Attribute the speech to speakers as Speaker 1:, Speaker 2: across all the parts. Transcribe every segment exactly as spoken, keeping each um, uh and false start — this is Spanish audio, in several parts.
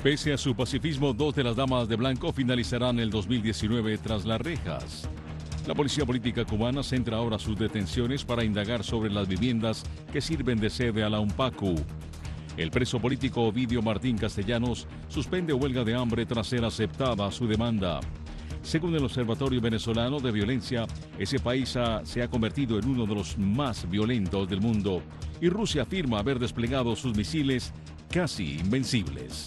Speaker 1: Pese a su pacifismo, dos de las damas de blanco finalizarán el dos mil diecinueve tras las rejas. La policía política cubana centra ahora sus detenciones para indagar sobre las viviendas que sirven de sede a la UNPACU. El preso político Ovidio Martín Castellanos suspende huelga de hambre tras ser aceptada su demanda. Según el Observatorio Venezolano de Violencia, ese país ha, se ha convertido en uno de los más violentos del mundo y Rusia afirma haber desplegado sus misiles casi invencibles.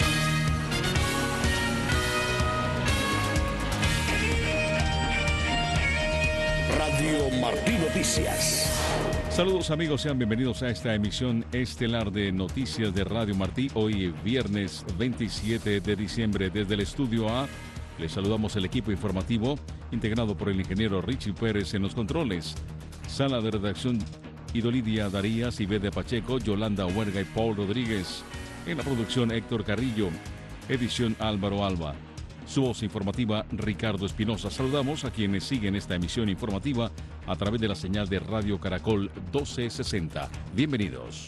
Speaker 2: Radio Martí Noticias.
Speaker 1: Saludos amigos, sean bienvenidos a esta emisión estelar de Noticias de Radio Martí. Hoy viernes veintisiete de diciembre desde el Estudio A. Les saludamos el equipo informativo integrado por el ingeniero Richie Pérez en los controles. Sala de redacción Idolidia Darías, Ivede Pacheco, Yolanda Huerga y Paul Rodríguez. En la producción Héctor Carrillo. Edición Álvaro Alba. Su voz informativa, Ricardo Espinosa. Saludamos a quienes siguen esta emisión informativa a través de la señal de Radio Caracol doce sesenta. Bienvenidos.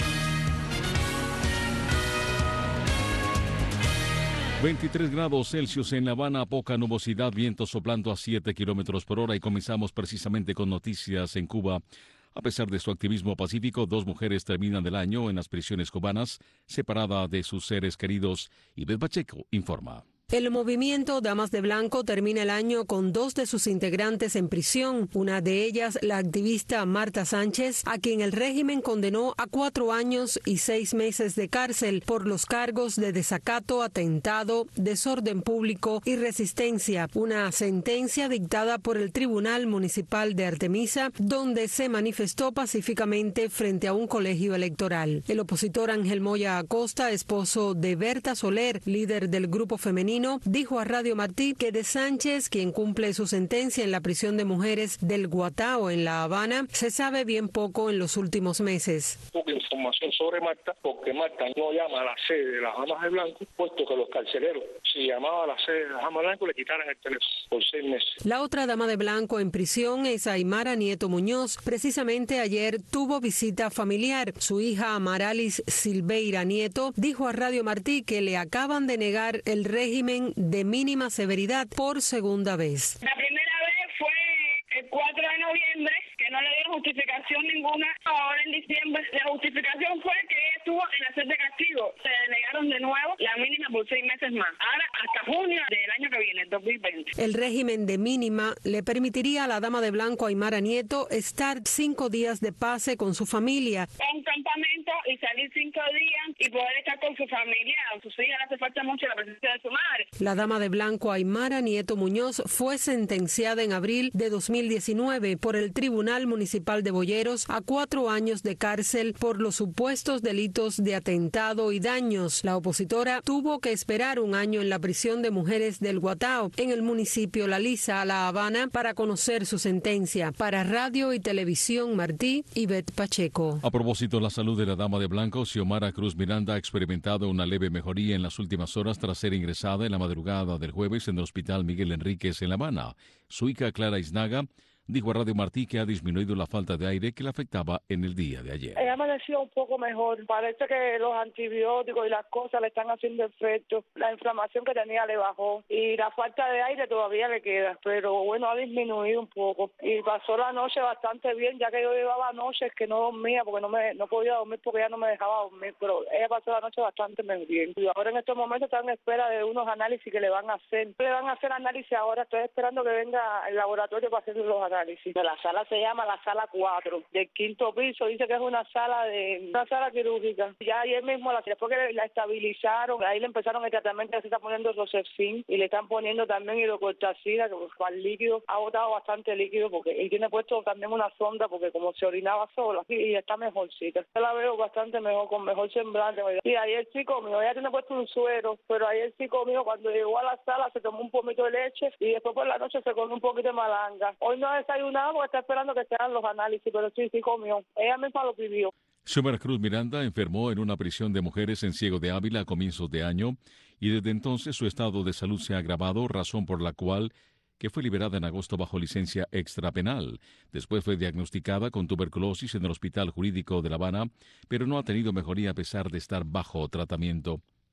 Speaker 1: veintitrés grados Celsius en La Habana, poca nubosidad, viento soplando a siete kilómetros por hora y comenzamos precisamente con noticias en Cuba. A pesar de su activismo pacífico, dos mujeres terminan el año en las prisiones cubanas, separada de sus seres queridos. Ivette Pacheco informa.
Speaker 3: El movimiento Damas de Blanco termina el año con dos de sus integrantes en prisión, una de ellas la activista Marta Sánchez, a quien el régimen condenó a cuatro años y seis meses de cárcel por los cargos de desacato, atentado, desorden público y resistencia, una sentencia dictada por el Tribunal Municipal de Artemisa, donde se manifestó pacíficamente frente a un colegio electoral. El opositor Ángel Moya Acosta, esposo de Berta Soler, líder del grupo femenino, dijo a Radio Martí que de Sánchez, quien cumple su sentencia en la prisión de mujeres del Guatao en La Habana, se sabe bien poco en los últimos meses.
Speaker 4: Poca información sobre Marta, porque Marta no llama a la sede de las Damas de Blanco, puesto que los carceleros, si llamaba a la sede de las Damas de Blanco, le quitaran el teléfono por seis meses.
Speaker 3: La otra dama de blanco en prisión es Aymara Nieto Muñoz. Precisamente ayer tuvo visita familiar. Su hija Amaralis Silveira Nieto dijo a Radio Martí que le acaban de negar el régimen de mínima severidad por segunda vez.
Speaker 5: La primera vez fue el cuatro de noviembre, que no le dieron justificación ninguna. Ahora en diciembre la justificación fue que ella estuvo en la sede de castigo. Se le negaron de nuevo la mínima por seis meses más. Ahora hasta junio del año que viene, dos mil veinte.
Speaker 3: El régimen de mínima le permitiría a la dama de blanco Aymara Nieto estar cinco días de pase con su familia.
Speaker 5: A un campamento y salir cinco días y poder estar con su familia. A sus hijas le hace falta mucho la presencia de su madre.
Speaker 3: La dama de blanco Aymara Nieto Muñoz fue sentenciada en abril de dos mil diecinueve por el Tribunal Municipal de Boyeros a cuatro años de cárcel por los supuestos delitos de atentado y daños. La opositora tuvo que esperar un año en la prisión de mujeres del Guatao, en el municipio La Lisa, La Habana, para conocer su sentencia. Para Radio y Televisión Martí, Ivette Pacheco.
Speaker 1: A propósito de la salud de la dama de blanco, Xiomara Cruz Miranda ha experimentado una leve mejoría en las últimas horas tras ser ingresada en la madrugada del jueves en el Hospital Miguel Enríquez en La Habana. Su hija Clara Iznaga dijo a Radio Martí que ha disminuido la falta de aire que le afectaba en el día de ayer.
Speaker 6: Ella amaneció un poco mejor. Parece que los antibióticos y las cosas le están haciendo efecto. La inflamación que tenía le bajó y la falta de aire todavía le queda, pero bueno, ha disminuido un poco. Y pasó la noche bastante bien, ya que yo llevaba noches que no dormía porque no me no podía dormir porque ella no me dejaba dormir, pero ella pasó la noche bastante bien. Y ahora en estos momentos está en espera de unos análisis que le van a hacer. Le van a hacer análisis ahora, estoy esperando que venga el laboratorio para hacer los análisis. La sala se llama la sala cuatro, del quinto piso, dice que es una sala de una sala quirúrgica. Ya ayer mismo, después que la estabilizaron, ahí le empezaron el tratamiento, se está poniendo Rocephin y le están poniendo también hidrocortisona, que con el líquido ha botado bastante líquido porque él tiene puesto también una sonda porque como se orinaba solo y está mejorcita. Yo la veo bastante mejor, con mejor semblante. Y ayer sí comió, ella tiene puesto un suero, pero ayer sí comió, cuando llegó a la sala se tomó un pomito de leche y después por la noche se comió un poquito de malanga. Hoy no ha desayunado porque está esperando que se hagan los análisis, pero sí, sí comió. Ella misma lo pidió.
Speaker 1: Xiomara Cruz Miranda enfermó en una prisión de mujeres en Ciego de Ávila a comienzos de año y desde entonces su estado de salud se ha agravado, razón por la cual que fue liberada en agosto bajo licencia extrapenal. Después fue diagnosticada con tuberculosis en el Hospital Jurídico de La Habana, pero no ha tenido mejoría a pesar de estar bajo tratamiento.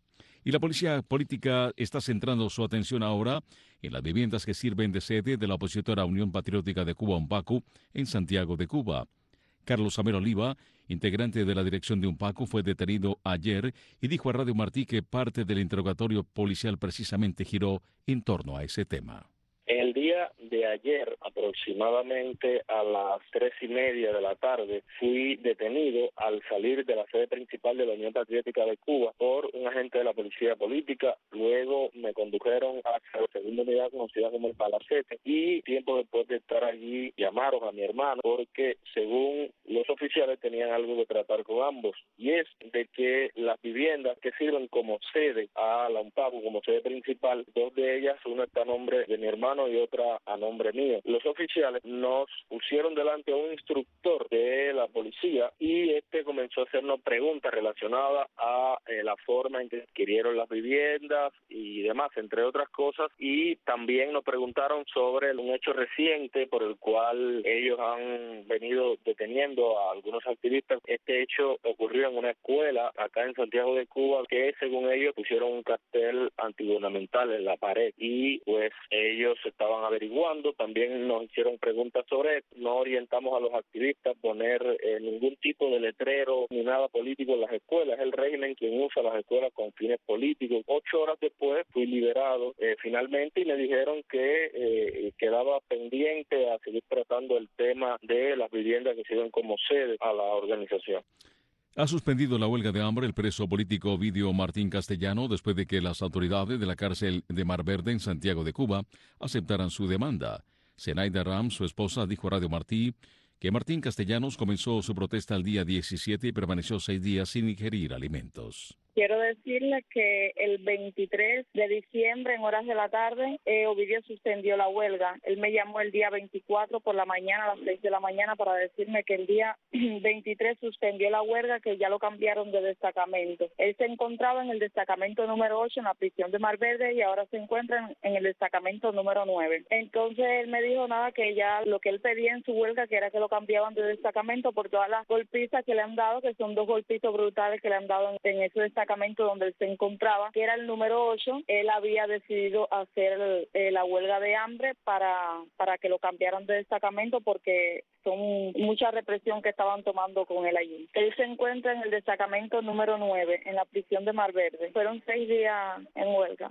Speaker 1: Y la policía política está centrando su atención ahora en las viviendas que sirven de sede de la opositora Unión Patriótica de Cuba, UNPACU, en Santiago de Cuba. Carlos Amero Oliva, integrante de la dirección de UNPACU, fue detenido ayer y dijo a Radio Martí que parte del interrogatorio policial precisamente giró en torno a ese tema.
Speaker 4: El día de ayer, aproximadamente a las tres y media de la tarde, fui detenido al salir de la sede principal de la Unión Patriótica de Cuba por un agente de la policía política. Luego me condujeron hacia la segunda unidad conocida como el Palacete y tiempo después de estar allí llamaron a mi hermano porque según los oficiales tenían algo que tratar con ambos, y es de que las viviendas que sirven como sede a la UNPACU, como sede principal, dos de ellas, una está a nombre de mi hermano y otra a nombre mío. Los oficiales nos pusieron delante a un instructor de la policía y este comenzó a hacernos preguntas relacionadas a eh, la forma en que adquirieron las viviendas y demás, entre otras cosas, y también nos preguntaron sobre un hecho reciente por el cual ellos han venido deteniendo a algunos activistas. Este hecho ocurrió en una escuela acá en Santiago de Cuba que según ellos pusieron un cartel antigubernamental en la pared y pues ellos estaban averiguando, también nos hicieron preguntas sobre esto. No orientamos a los activistas a poner eh, ningún tipo de letrero ni nada político en las escuelas. Es el régimen quien usa las escuelas con fines políticos. Ocho horas después fui liberado eh, finalmente y me dijeron que eh, quedaba pendiente a seguir tratando el tema de las viviendas que sirven como sede a la organización.
Speaker 1: Ha suspendido la huelga de hambre el preso político Ovidio Martín Castellano después de que las autoridades de la cárcel de Mar Verde en Santiago de Cuba aceptaran su demanda. Zenaida Ram, su esposa, dijo a Radio Martí que Martín Castellanos comenzó su protesta el día diecisiete y permaneció seis días sin ingerir alimentos.
Speaker 6: Quiero decirles que el veintitrés de diciembre, en horas de la tarde, eh, Ovidio suspendió la huelga. Él me llamó el día veinticuatro por la mañana, a las seis de la mañana, para decirme que el día veintitrés suspendió la huelga, que ya lo cambiaron de destacamento. Él se encontraba en el destacamento número ocho, en la prisión de Mar Verde, y ahora se encuentra en, en el destacamento número nueve. Entonces él me dijo nada, que ya lo que él pedía en su huelga, que era que lo cambiaban de destacamento por todas las golpizas que le han dado, que son dos golpizos brutales que le han dado en, en ese destacamento donde él se encontraba, que era el número ocho. Él había decidido hacer eh, la huelga de hambre para, para que lo cambiaran de destacamento porque son mucha represión que estaban tomando con él allí. Él se encuentra en el destacamento número nueve, en la prisión de Mar Verde. Fueron seis días en huelga.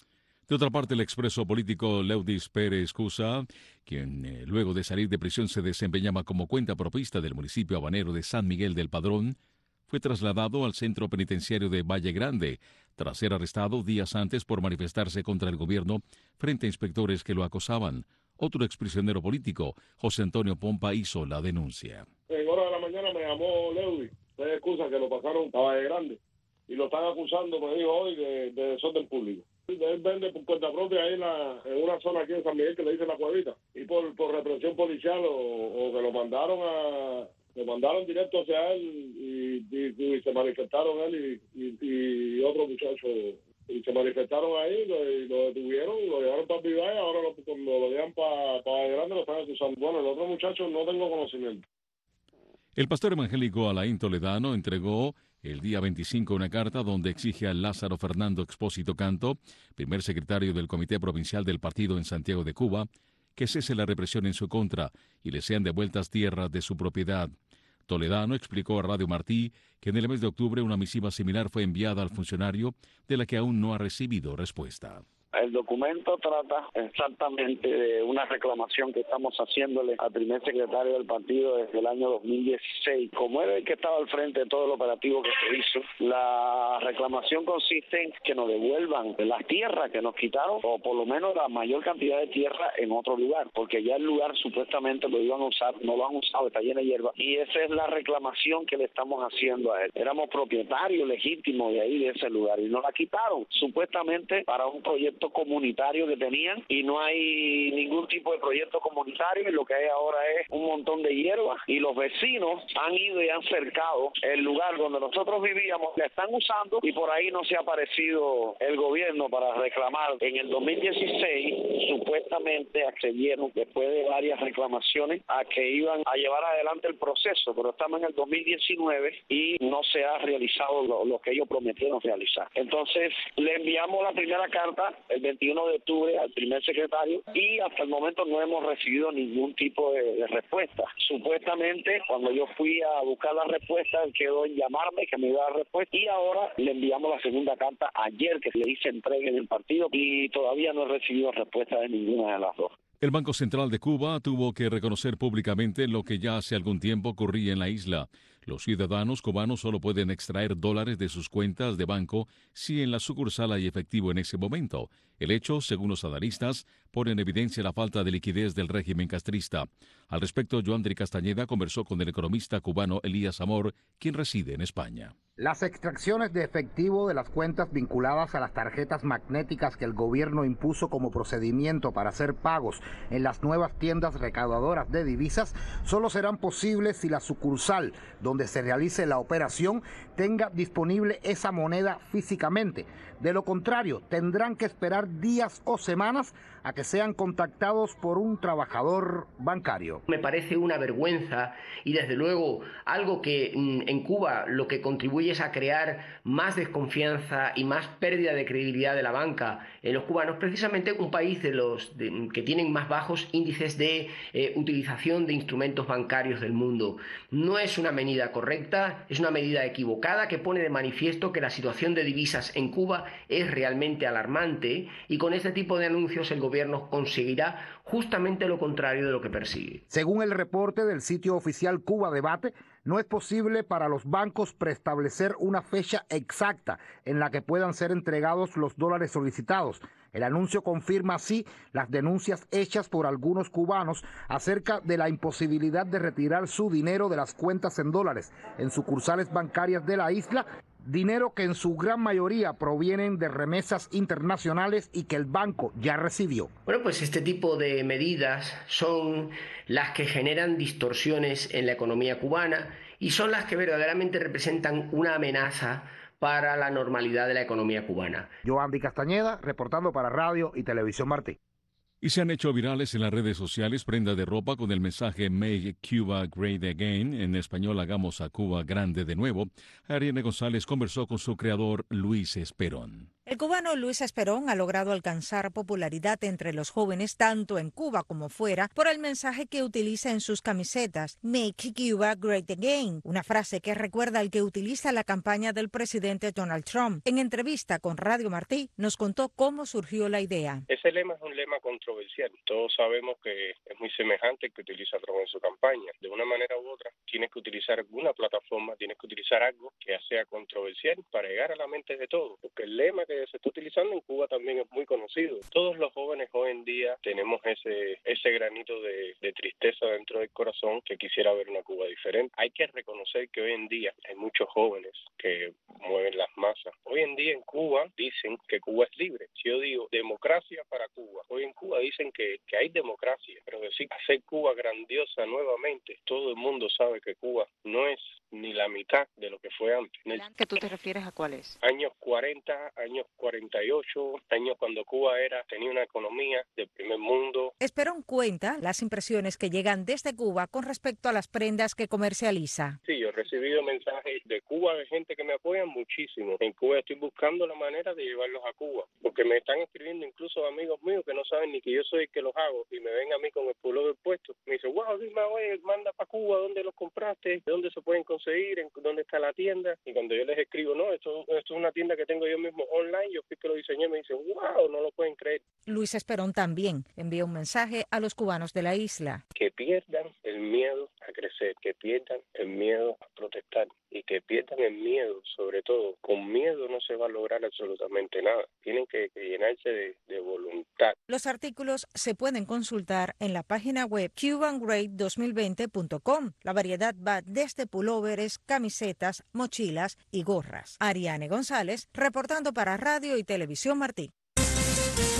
Speaker 1: De otra parte, el expreso político Leudis Pérez Cusa, quien eh, luego de salir de prisión se desempeñaba como cuentapropista del municipio habanero de San Miguel del Padrón, fue trasladado al centro penitenciario de Valle Grande, tras ser arrestado días antes por manifestarse contra el gobierno frente a inspectores que lo acosaban. Otro exprisionero político, José Antonio Pompa, hizo la denuncia.
Speaker 7: En hora de la mañana me llamó Leudis, se excusa que lo pasaron a Valle Grande y lo están acusando, me dijo hoy, de, de desorden público. Él vende por cuenta propia ahí en, la, en una zona aquí en San Miguel que le dicen La Cuevita, y por, por represión policial o, o que lo mandaron a... Lo mandaron directo hacia él y, y, y se manifestaron él y, y, y otro muchacho. Y se manifestaron ahí, lo, y lo detuvieron, lo llevaron para Vivay, ahora lo, cuando lo llevan para pa Grande lo están acusando. Bueno, el otro muchacho no tengo conocimiento.
Speaker 1: El pastor evangélico Alain Toledano entregó el día veinticinco una carta donde exige a Lázaro Fernando Expósito Canto, primer secretario del Comité Provincial del Partido en Santiago de Cuba, que cese la represión en su contra y le sean devueltas tierras de su propiedad. Toledano explicó a Radio Martí que en el mes de octubre una misiva similar fue enviada al funcionario, de la que aún no ha recibido respuesta.
Speaker 8: El documento trata exactamente de una reclamación que estamos haciéndole al primer secretario del partido desde el año dos mil dieciséis. Como era el que estaba al frente de todo el operativo que se hizo, la reclamación consiste en que nos devuelvan las tierras que nos quitaron, o por lo menos la mayor cantidad de tierra en otro lugar, porque ya el lugar supuestamente lo iban a usar, no lo han usado, está lleno de hierba, y esa es la reclamación que le estamos haciendo a él. Éramos propietarios legítimos de ahí, de ese lugar, y nos la quitaron, supuestamente para un proyecto proyecto comunitario que tenían y no hay ningún tipo de proyecto comunitario y lo que hay ahora es un montón de hierba y los vecinos han ido y han cercado el lugar donde nosotros vivíamos, la están usando y por ahí no se ha aparecido el gobierno para reclamar. En el dos mil dieciséis supuestamente accedieron después de varias reclamaciones a que iban a llevar adelante el proceso, pero estamos en el dos mil diecinueve y no se ha realizado lo, lo que ellos prometieron realizar. Entonces le enviamos la primera carta el veintiuno de octubre al primer secretario y hasta el momento no hemos recibido ningún tipo de, de respuesta. Supuestamente cuando yo fui a buscar la respuesta él quedó en llamarme que me iba a dar respuesta y ahora le enviamos la segunda carta ayer que le hice entrega en el partido y todavía no he recibido respuesta de ninguna de las dos.
Speaker 1: El Banco Central de Cuba tuvo que reconocer públicamente lo que ya hace algún tiempo ocurría en la isla. Los ciudadanos cubanos solo pueden extraer dólares de sus cuentas de banco si en la sucursal hay efectivo en ese momento. El hecho, según los analistas, pone en evidencia la falta de liquidez del régimen castrista. Al respecto, Joandri Castañeda conversó con el economista cubano Elías Amor, quien reside en España.
Speaker 9: Las extracciones de efectivo de las cuentas vinculadas a las tarjetas magnéticas que el gobierno impuso como procedimiento para hacer pagos en las nuevas tiendas recaudadoras de divisas solo serán posibles si la sucursal donde se realice la operación tenga disponible esa moneda físicamente. De lo contrario, tendrán que esperar días o semanas a que sean contactados por un trabajador bancario.
Speaker 10: Me parece una vergüenza y desde luego algo que en Cuba lo que contribuye es a crear más desconfianza y más pérdida de credibilidad de la banca en los cubanos, precisamente un país de los de, que tienen más bajos índices de eh, utilización de instrumentos bancarios del mundo. No es una medida correcta, es una medida equivocada que pone de manifiesto que la situación de divisas en Cuba es realmente alarmante y con este tipo de anuncios el gobierno conseguirá justamente lo contrario de lo que persigue.
Speaker 9: Según el reporte del sitio oficial Cuba Debate, no es posible para los bancos preestablecer una fecha exacta en la que puedan ser entregados los dólares solicitados. El anuncio confirma así las denuncias hechas por algunos cubanos acerca de la imposibilidad de retirar su dinero de las cuentas en dólares en sucursales bancarias de la isla, dinero que en su gran mayoría provienen de remesas internacionales y que el banco ya recibió.
Speaker 10: Bueno, pues este tipo de medidas son las que generan distorsiones en la economía cubana y son las que verdaderamente representan una amenaza para la normalidad de la economía cubana.
Speaker 9: Joandri Castañeda, reportando para Radio y Televisión Martí.
Speaker 1: Y se han hecho virales en las redes sociales prendas de ropa con el mensaje Make Cuba Great Again, en español hagamos a Cuba grande de nuevo. Ariane González conversó con su creador Luis Esperón.
Speaker 11: El cubano Luis Esperón ha logrado alcanzar popularidad entre los jóvenes tanto en Cuba como fuera por el mensaje que utiliza en sus camisetas, Make Cuba Great Again, una frase que recuerda al que utiliza la campaña del presidente Donald Trump. En entrevista con Radio Martí nos contó cómo surgió la idea.
Speaker 12: Ese lema es un lema controversial. Todos sabemos que es muy semejante al que utiliza Trump en su campaña. De una manera u otra, tienes que utilizar alguna plataforma, tienes que utilizar algo que sea controversial para llegar a la mente de todos, porque el lema que se está utilizando en Cuba también es muy conocido. Todos los jóvenes hoy en día tenemos ese ese granito de, de tristeza dentro del corazón que quisiera ver una Cuba diferente. Hay que reconocer que hoy en día hay muchos jóvenes que mueven las masas. Hoy en día en Cuba dicen que Cuba es libre. Si yo digo democracia para Cuba, hoy en Cuba dicen que, que hay democracia, pero decir hacer Cuba grandiosa nuevamente, todo el mundo sabe que Cuba no es ni la mitad de lo que fue antes.
Speaker 11: ¿Que tú te refieres a cuál es?
Speaker 12: Años cuarenta, años cuarenta y ocho, años cuando Cuba era tenía una economía del primer mundo.
Speaker 11: Esperón cuenta las impresiones que llegan desde Cuba con respecto a las prendas que comercializa.
Speaker 12: Sí, yo he recibido mensajes de Cuba de gente que me apoyan muchísimo. En Cuba estoy buscando la manera de llevarlos a Cuba, porque me están escribiendo incluso amigos míos que no saben ni que yo soy el que los hago y me ven a mí con el pullover puesto. Me dicen, wow, dime, oye, manda para Cuba, ¿dónde los compraste? ¿Dónde se pueden conseguir? ¿Dónde está la tienda? Y cuando yo les escribo, no, esto, esto es una tienda que tengo yo mismo online, yo fui que lo diseñé, me dicen, wow, no lo pueden creer.
Speaker 11: Luis Esperón también envió un mensaje a los cubanos de la isla.
Speaker 12: Que pierdan el miedo a crecer, que pierdan el miedo a protestar y que pierdan el miedo, sobre todo. Con miedo no se va a lograr absolutamente nada. Tienen que, que llenarse de, de voluntad.
Speaker 11: Los artículos se pueden consultar en la página web cuban great dos mil veinte punto com. La variedad va desde pulóveres, camisetas, mochilas y gorras. Ariane González, reportando para Radio y Televisión Martí.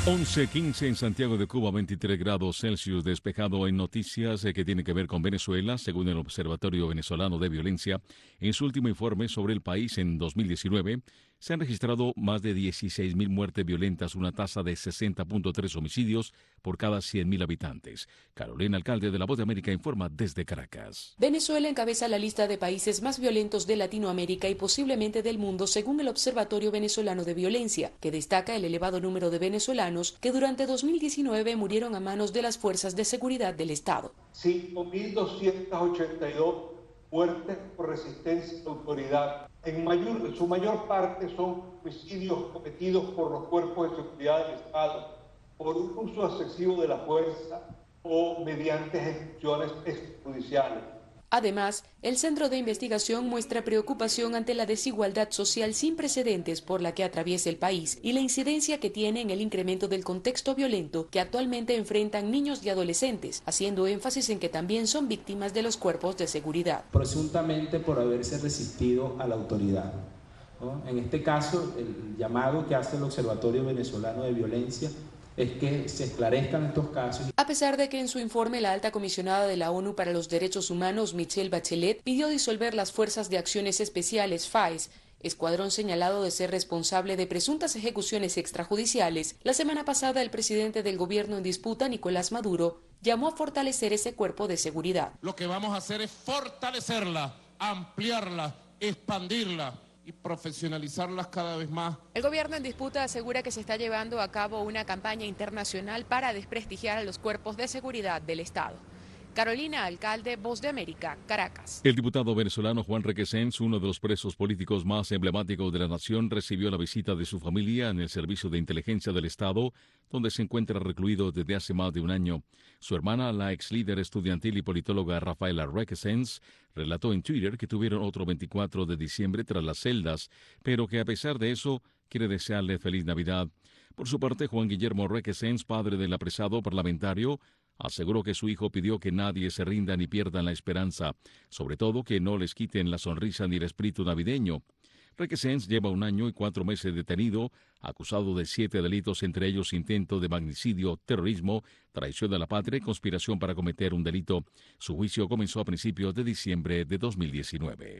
Speaker 1: once quince en Santiago de Cuba, veintitrés grados Celsius, despejado en noticias que tienen que ver con Venezuela, según el Observatorio Venezolano de Violencia. En su último informe sobre el país en dos mil diecinueve, se han registrado más de dieciséis mil muertes violentas, una tasa de sesenta punto tres homicidios por cada cien mil habitantes. Carolina Alcalde de La Voz de América informa desde Caracas.
Speaker 13: Venezuela encabeza la lista de países más violentos de Latinoamérica y posiblemente del mundo, según el Observatorio Venezolano de Violencia, que destaca el elevado número de venezolanos que durante dos mil diecinueve murieron a manos de las fuerzas de seguridad del Estado.
Speaker 14: cinco mil doscientas ochenta y dos muertes por resistencia a autoridad. En, mayor, en su mayor parte son homicidios cometidos por los cuerpos de seguridad del Estado por un uso excesivo de la fuerza o mediante ejecuciones extrajudiciales.
Speaker 13: Además, el Centro de Investigación muestra preocupación ante la desigualdad social sin precedentes por la que atraviesa el país y la incidencia que tiene en el incremento del contexto violento que actualmente enfrentan niños y adolescentes, haciendo énfasis en que también son víctimas de los cuerpos de seguridad.
Speaker 15: Presuntamente por haberse resistido a la autoridad, ¿no? En este caso, el llamado que hace el Observatorio Venezolano de Violencia es que se esclarezcan estos casos.
Speaker 13: A pesar de que en su informe la alta comisionada de la ONU para los Derechos Humanos, Michelle Bachelet, pidió disolver las Fuerzas de Acciones Especiales, F A E S, escuadrón señalado de ser responsable de presuntas ejecuciones extrajudiciales, la semana pasada el presidente del gobierno en disputa, Nicolás Maduro, llamó a fortalecer ese cuerpo de seguridad.
Speaker 16: Lo que vamos a hacer es fortalecerla, ampliarla, expandirla y profesionalizarlas cada vez más.
Speaker 13: El gobierno en disputa asegura que se está llevando a cabo una campaña internacional para desprestigiar a los cuerpos de seguridad del Estado. Carolina Alcalde, Voz de América, Caracas.
Speaker 1: El diputado venezolano Juan Requesens, uno de los presos políticos más emblemáticos de la nación, recibió la visita de su familia en el Servicio de Inteligencia del Estado, donde se encuentra recluido desde hace más de un año. Su hermana, la ex líder estudiantil y politóloga Rafaela Requesens, relató en Twitter que tuvieron otro veinticuatro de diciembre tras las celdas, pero que a pesar de eso quiere desearle feliz Navidad. Por su parte, Juan Guillermo Requesens, padre del apresado parlamentario, aseguró que su hijo pidió que nadie se rinda ni pierdan la esperanza, sobre todo que no les quiten la sonrisa ni el espíritu navideño. Requesens lleva un año y cuatro meses detenido, acusado de siete delitos, entre ellos intento de magnicidio, terrorismo, traición a la patria y conspiración para cometer un delito. Su juicio comenzó a principios de diciembre de dos mil diecinueve.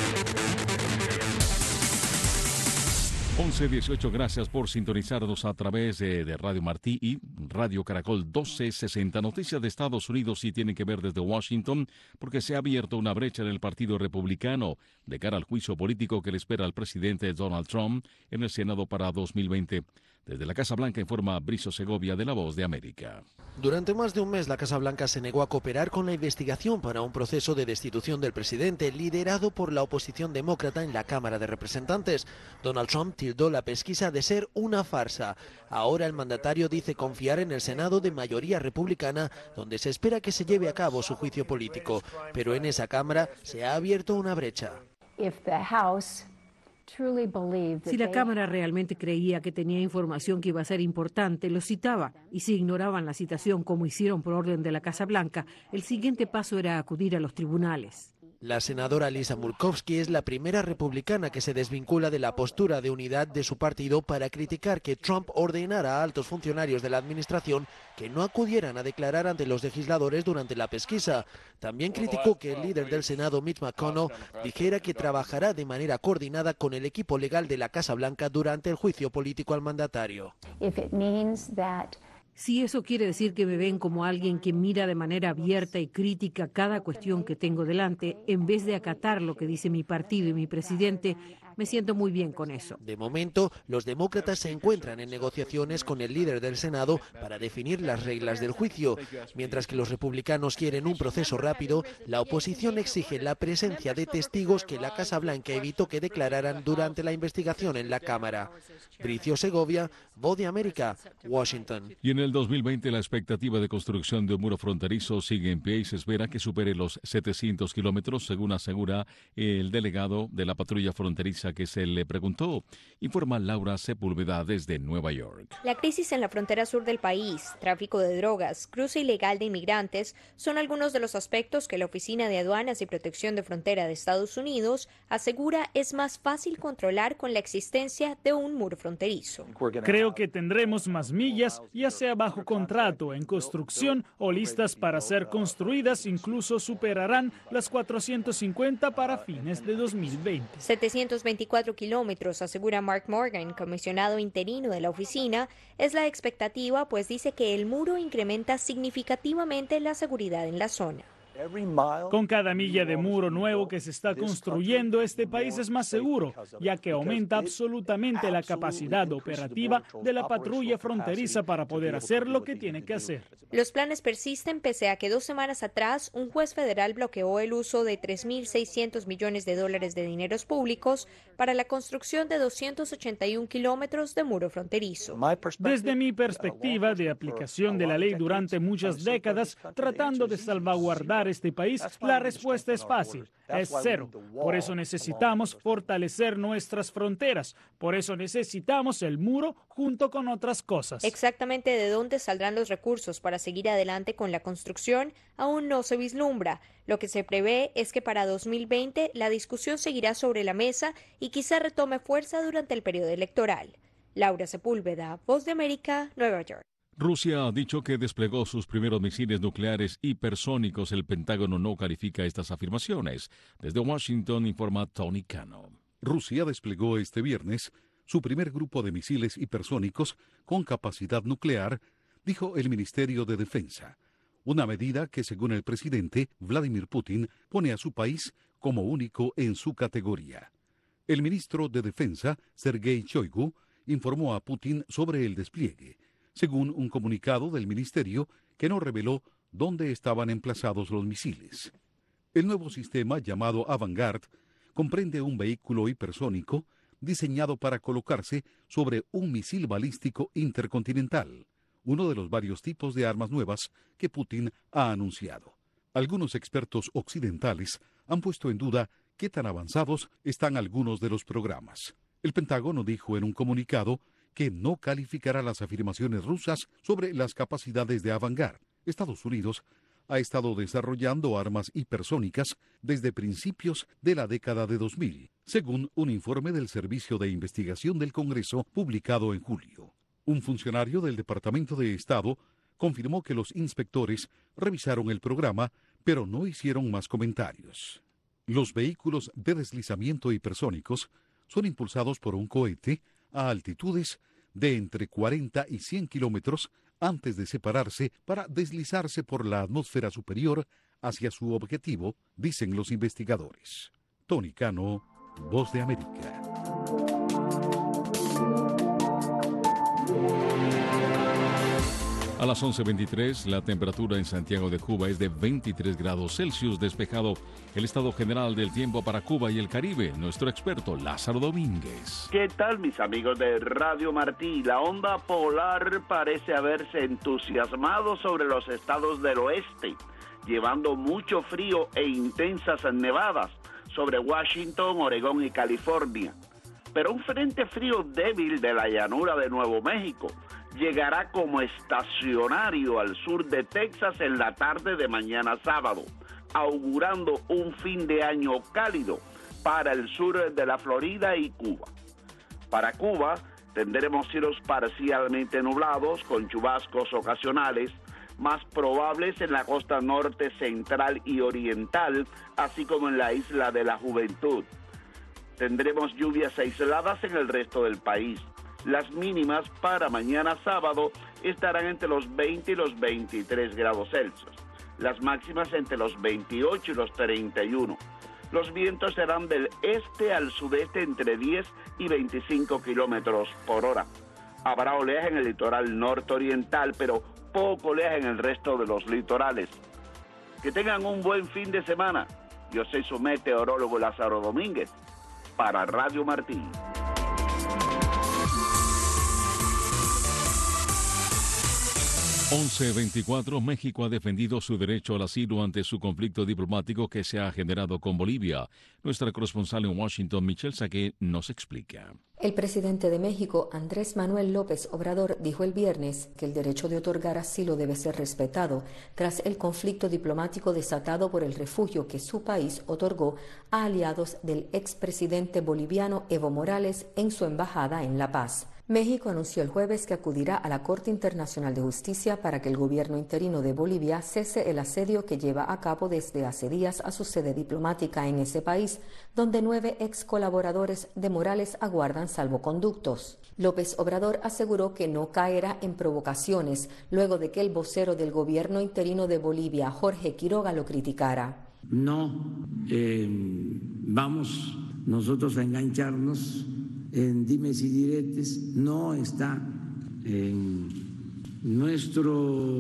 Speaker 1: once dieciocho, gracias por sintonizarnos a través de, de Radio Martí y Radio Caracol doce sesenta. Noticias de Estados Unidos sí tienen que ver desde Washington, porque se ha abierto una brecha en el Partido Republicano de cara al juicio político que le espera al presidente Donald Trump en el Senado para dos mil veinte. Desde la Casa Blanca informa Bricio Segovia de La Voz de América.
Speaker 17: Durante más de un mes, la Casa Blanca se negó a cooperar con la investigación para un proceso de destitución del presidente liderado por la oposición demócrata en la Cámara de Representantes. Donald Trump tildó la pesquisa de ser una farsa. Ahora el mandatario dice confiar en el Senado de mayoría republicana, donde se espera que se lleve a cabo su juicio político. Pero en esa Cámara se ha abierto una brecha.
Speaker 18: Si la Cámara realmente creía que tenía información que iba a ser importante, lo citaba, y si ignoraban la citación como hicieron por orden de la Casa Blanca, el siguiente paso era acudir a los tribunales.
Speaker 17: La senadora Lisa Murkowski es la primera republicana que se desvincula de la postura de unidad de su partido para criticar que Trump ordenara a altos funcionarios de la administración que no acudieran a declarar ante los legisladores durante la pesquisa. También criticó que el líder del Senado, Mitch McConnell, dijera que trabajará de manera coordinada con el equipo legal de la Casa Blanca durante el juicio político al mandatario.
Speaker 18: Si eso quiere decir que me ven como alguien que mira de manera abierta y crítica cada cuestión que tengo delante, en vez de acatar lo que dice mi partido y mi presidente, me siento muy bien con eso.
Speaker 17: De momento, los demócratas se encuentran en negociaciones con el líder del Senado para definir las reglas del juicio. Mientras que los republicanos quieren un proceso rápido, la oposición exige la presencia de testigos que la Casa Blanca evitó que declararan durante la investigación en la Cámara. Bricio Segovia, Voz de América, Washington.
Speaker 1: Y en el el dos mil veinte, la expectativa de construcción de un muro fronterizo sigue en pie y se espera que supere los setecientos kilómetros, según asegura el delegado de la patrulla fronteriza que se le preguntó. Informa Laura Sepúlveda desde Nueva York.
Speaker 19: La crisis en la frontera sur del país, tráfico de drogas, cruce ilegal de inmigrantes, son algunos de los aspectos que la Oficina de Aduanas y Protección de Frontera de Estados Unidos asegura es más fácil controlar con la existencia de un muro fronterizo.
Speaker 20: Creo que tendremos más millas, ya sea bajo contrato, en construcción o listas para ser construidas, incluso superarán las cuatrocientos cincuenta para fines de dos mil veinte.
Speaker 19: setecientos veinticuatro kilómetros, asegura Mark Morgan, comisionado interino de la oficina, es la expectativa, pues dice que el muro incrementa significativamente la seguridad en la zona.
Speaker 20: Con cada milla de muro nuevo que se está construyendo, este país es más seguro, ya que aumenta absolutamente la capacidad operativa de la patrulla fronteriza para poder hacer lo que tiene que hacer.
Speaker 19: Los planes persisten pese a que dos semanas atrás un juez federal bloqueó el uso de tres mil seiscientos millones de dólares de dineros públicos para la construcción de doscientos ochenta y un kilómetros de muro fronterizo.
Speaker 20: Desde mi perspectiva de aplicación de la ley durante muchas décadas, tratando de salvaguardar este país, la respuesta es fácil, es cero. Por eso necesitamos fortalecer nuestras fronteras, por eso necesitamos el muro junto con otras cosas.
Speaker 19: Exactamente de dónde saldrán los recursos para seguir adelante con la construcción aún no se vislumbra. Lo que se prevé es que para dos mil veinte la discusión seguirá sobre la mesa y quizá retome fuerza durante el periodo electoral. Laura Sepúlveda, Voz de América, Nueva York.
Speaker 1: Rusia ha dicho que desplegó sus primeros misiles nucleares hipersónicos. El Pentágono no califica estas afirmaciones. Desde Washington informa Tony Cano.
Speaker 21: Rusia desplegó este viernes su primer grupo de misiles hipersónicos con capacidad nuclear, dijo el Ministerio de Defensa. Una medida que, según el presidente Vladimir Putin, pone a su país como único en su categoría. El ministro de Defensa, Sergei Shoigu, informó a Putin sobre el despliegue, según un comunicado del ministerio que no reveló dónde estaban emplazados los misiles. El nuevo sistema, llamado Avangard, comprende un vehículo hipersónico diseñado para colocarse sobre un misil balístico intercontinental, uno de los varios tipos de armas nuevas que Putin ha anunciado. Algunos expertos occidentales han puesto en duda qué tan avanzados están algunos de los programas. El Pentágono dijo en un comunicado que no calificará las afirmaciones rusas sobre las capacidades de Avangard. Estados Unidos ha estado desarrollando armas hipersónicas desde principios de la década de dos mil, según un informe del Servicio de Investigación del Congreso publicado en julio. Un funcionario del Departamento de Estado confirmó que los inspectores revisaron el programa, pero no hicieron más comentarios. Los vehículos de deslizamiento hipersónicos son impulsados por un cohete a altitudes de entre cuarenta y cien kilómetros antes de separarse para deslizarse por la atmósfera superior hacia su objetivo, dicen los investigadores. Tony Cano, Voz de América.
Speaker 1: A las once veintitrés, la temperatura en Santiago de Cuba es de veintitrés grados Celsius. Despejado el estado general del tiempo para Cuba y el Caribe. Nuestro experto Lázaro Domínguez.
Speaker 22: ¿Qué tal, mis amigos de Radio Martí? La onda polar parece haberse entusiasmado sobre los estados del oeste, llevando mucho frío e intensas nevadas sobre Washington, Oregón y California. Pero un frente frío débil de la llanura de Nuevo México llegará como estacionario al sur de Texas en la tarde de mañana sábado, augurando un fin de año cálido para el sur de la Florida y Cuba. Para Cuba tendremos cielos parcialmente nublados con chubascos ocasionales, más probables en la costa norte, central y oriental, así como en la isla de la Juventud. Tendremos lluvias aisladas en el resto del país. Las mínimas para mañana sábado estarán entre los veinte y los veintitrés grados Celsius. Las máximas entre los veintiocho y los treinta y uno. Los vientos serán del este al sudeste entre diez y veinticinco kilómetros por hora. Habrá oleaje en el litoral nororiental, pero poco oleaje en el resto de los litorales. Que tengan un buen fin de semana. Yo soy su meteorólogo Lázaro Domínguez para Radio Martí.
Speaker 1: once veinticuatro, México ha defendido su derecho al asilo ante su conflicto diplomático que se ha generado con Bolivia. Nuestra corresponsal en Washington, Michelle Sagué, nos explica.
Speaker 2: El presidente de México, Andrés Manuel López Obrador, dijo el viernes que el derecho de otorgar asilo debe ser respetado tras el conflicto diplomático desatado por el refugio que su país otorgó a aliados del expresidente boliviano Evo Morales en su embajada en La Paz. México anunció el jueves que acudirá a la Corte Internacional de Justicia para que el gobierno interino de Bolivia cese el asedio que lleva a cabo desde hace días a su sede diplomática en ese país, donde nueve ex colaboradores de Morales aguardan salvoconductos. López Obrador aseguró que no caerá en provocaciones luego de que el vocero del gobierno interino de Bolivia, Jorge Quiroga, lo criticara.
Speaker 5: No eh, vamos nosotros a engancharnos en dimes y diretes, no está en nuestro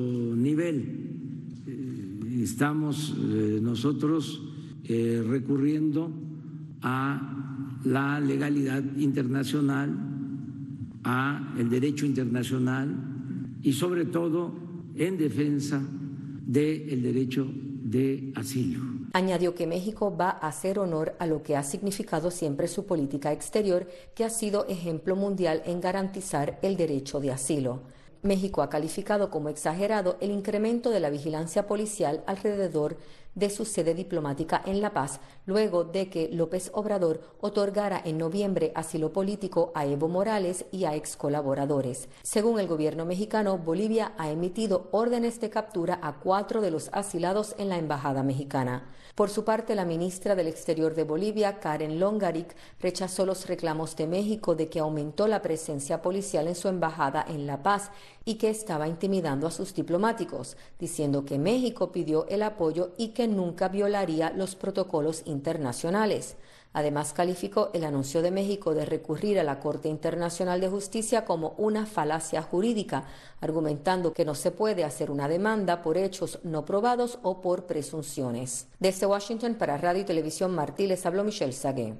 Speaker 5: nivel. Eh, estamos eh, nosotros eh, recurriendo a la legalidad internacional, a el derecho internacional y sobre todo en defensa del derecho de asilo.
Speaker 2: Añadió que México va a hacer honor a lo que ha significado siempre su política exterior, que ha sido ejemplo mundial en garantizar el derecho de asilo. México ha calificado como exagerado el incremento de la vigilancia policial alrededor de su sede diplomática en La Paz, luego de que López Obrador otorgara en noviembre asilo político a Evo Morales y a ex colaboradores. Según el gobierno mexicano, Bolivia ha emitido órdenes de captura a cuatro de los asilados en la embajada mexicana. Por su parte, la ministra del Exterior de Bolivia, Karen Longaric, rechazó los reclamos de México de que aumentó la presencia policial en su embajada en La Paz y que estaba intimidando a sus diplomáticos, diciendo que México pidió el apoyo y que nunca violaría los protocolos internacionales. Además, calificó el anuncio de México de recurrir a la Corte Internacional de Justicia como una falacia jurídica, argumentando que no se puede hacer una demanda por hechos no probados o por presunciones. Desde Washington para Radio y Televisión Martí les habló Michelle Sagué.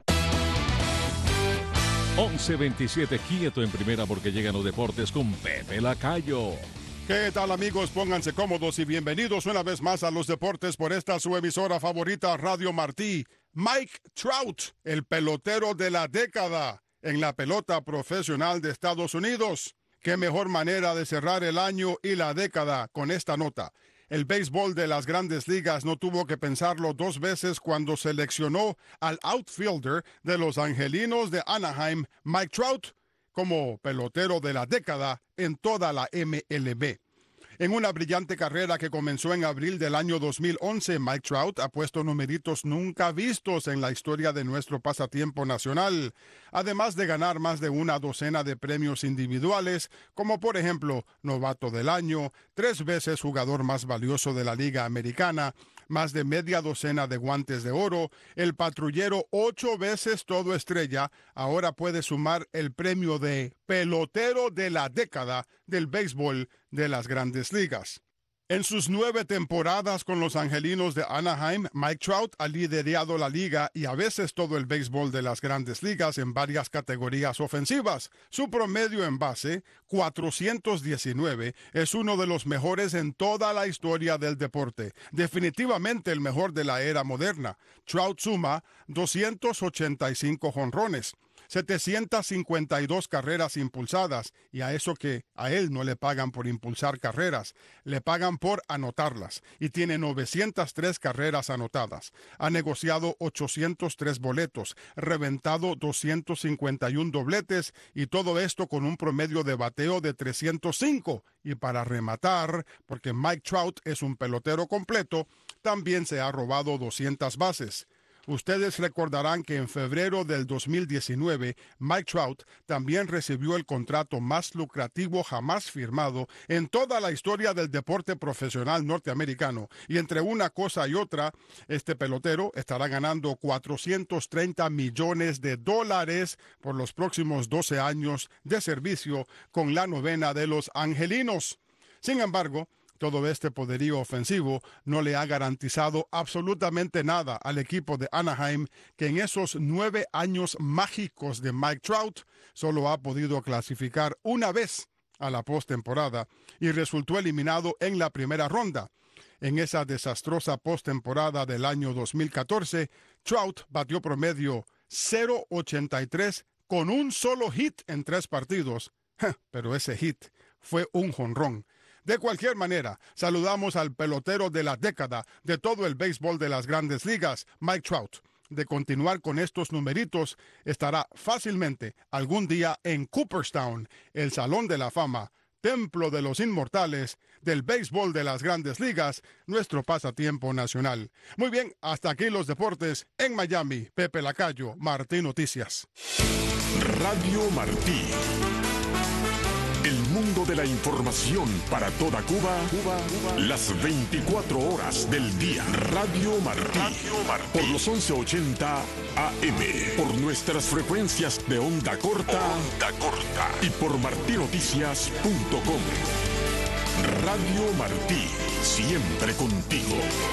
Speaker 1: once veintisiete, quieto en primera porque llegan los deportes con Pepe Lacayo.
Speaker 23: ¿Qué tal, amigos? Pónganse cómodos y bienvenidos una vez más a los deportes por esta su emisora favorita, Radio Martí. Mike Trout, el pelotero de la década en la pelota profesional de Estados Unidos. Qué mejor manera de cerrar el año y la década con esta nota. El béisbol de las Grandes Ligas no tuvo que pensarlo dos veces cuando seleccionó al outfielder de los Angelinos de Anaheim, Mike Trout, como pelotero de la década en toda la M L B. En una brillante carrera que comenzó en abril del año dos mil once, Mike Trout ha puesto numeritos nunca vistos en la historia de nuestro pasatiempo nacional, además de ganar más de una docena de premios individuales, como por ejemplo Novato del Año, tres veces jugador más valioso de la Liga Americana, más de media docena de guantes de oro, el patrullero ocho veces todo estrella, ahora puede sumar el premio de pelotero de la década del béisbol de las Grandes Ligas. En sus nueve temporadas con los Angelinos de Anaheim, Mike Trout ha liderado la liga y a veces todo el béisbol de las Grandes Ligas en varias categorías ofensivas. Su promedio en base, cuatrocientos diecinueve, es uno de los mejores en toda la historia del deporte. Definitivamente el mejor de la era moderna. Trout suma doscientos ochenta y cinco jonrones, setecientas cincuenta y dos carreras impulsadas, y a eso que a él no le pagan por impulsar carreras, le pagan por anotarlas, y tiene novecientas tres carreras anotadas. Ha negociado ochocientos tres boletos, reventado doscientos cincuenta y uno dobletes, y todo esto con un promedio de bateo de trescientos cinco. Y para rematar, porque Mike Trout es un pelotero completo, también se ha robado doscientas bases. Ustedes recordarán que en febrero del dos mil diecinueve, Mike Trout también recibió el contrato más lucrativo jamás firmado en toda la historia del deporte profesional norteamericano. Y entre una cosa y otra, este pelotero estará ganando cuatrocientos treinta millones de dólares por los próximos doce años de servicio con la novena de los Angelinos. Sin embargo, todo este poderío ofensivo no le ha garantizado absolutamente nada al equipo de Anaheim, que en esos nueve años mágicos de Mike Trout solo ha podido clasificar una vez a la postemporada y resultó eliminado en la primera ronda. En esa desastrosa postemporada del año dos mil catorce, Trout batió promedio cero ochenta y tres con un solo hit en tres partidos. Pero ese hit fue un jonrón. De cualquier manera, saludamos al pelotero de la década de todo el béisbol de las Grandes Ligas, Mike Trout. De continuar con estos numeritos, estará fácilmente algún día en Cooperstown, el Salón de la Fama, templo de los inmortales del béisbol de las Grandes Ligas, nuestro pasatiempo nacional. Muy bien, hasta aquí los deportes en Miami. Pepe Lacayo, Martí Noticias.
Speaker 3: Radio Martí. El mundo de la información para toda Cuba, Cuba, Cuba, las veinticuatro horas del día. Radio Martí, Radio Martí, por los once ochenta A M, por nuestras frecuencias de onda corta, onda corta y por martí noticias punto com. Radio Martí, siempre contigo.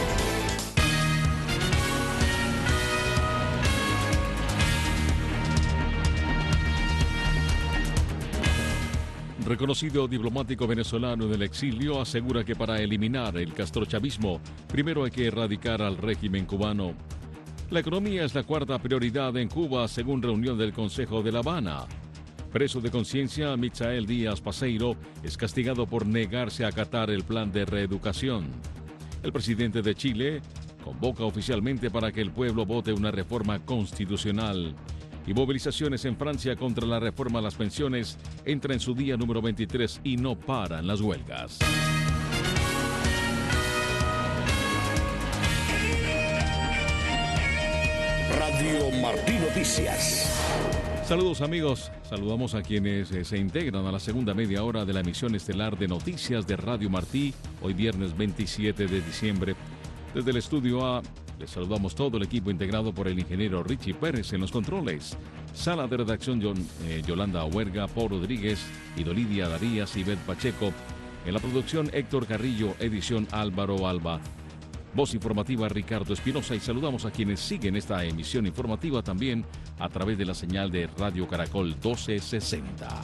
Speaker 1: Reconocido diplomático venezolano en el exilio asegura que para eliminar el castrochavismo, primero hay que erradicar al régimen cubano. La economía es la cuarta prioridad en Cuba, según reunión del Consejo de La Habana. Preso de conciencia, Michael Díaz Paseiro es castigado por negarse a acatar el plan de reeducación. El presidente de Chile convoca oficialmente para que el pueblo vote una reforma constitucional. Y movilizaciones en Francia contra la reforma a las pensiones entra en su día número veintitrés y no paran las huelgas.
Speaker 3: Radio Martí Noticias.
Speaker 1: Saludos amigos, saludamos a quienes eh, se integran a la segunda media hora de la emisión estelar de Noticias de Radio Martí, hoy viernes veintisiete de diciembre. Desde el estudio A, les saludamos todo el equipo integrado por el ingeniero Richie Pérez en los controles. Sala de redacción John, eh, Yolanda Huerga, Paul Rodríguez, Idolidia Darías y Beth Pacheco. En la producción Héctor Carrillo, edición Álvaro Alba. Voz informativa Ricardo Espinosa y saludamos a quienes siguen esta emisión informativa también a través de la señal de Radio Caracol doce sesenta.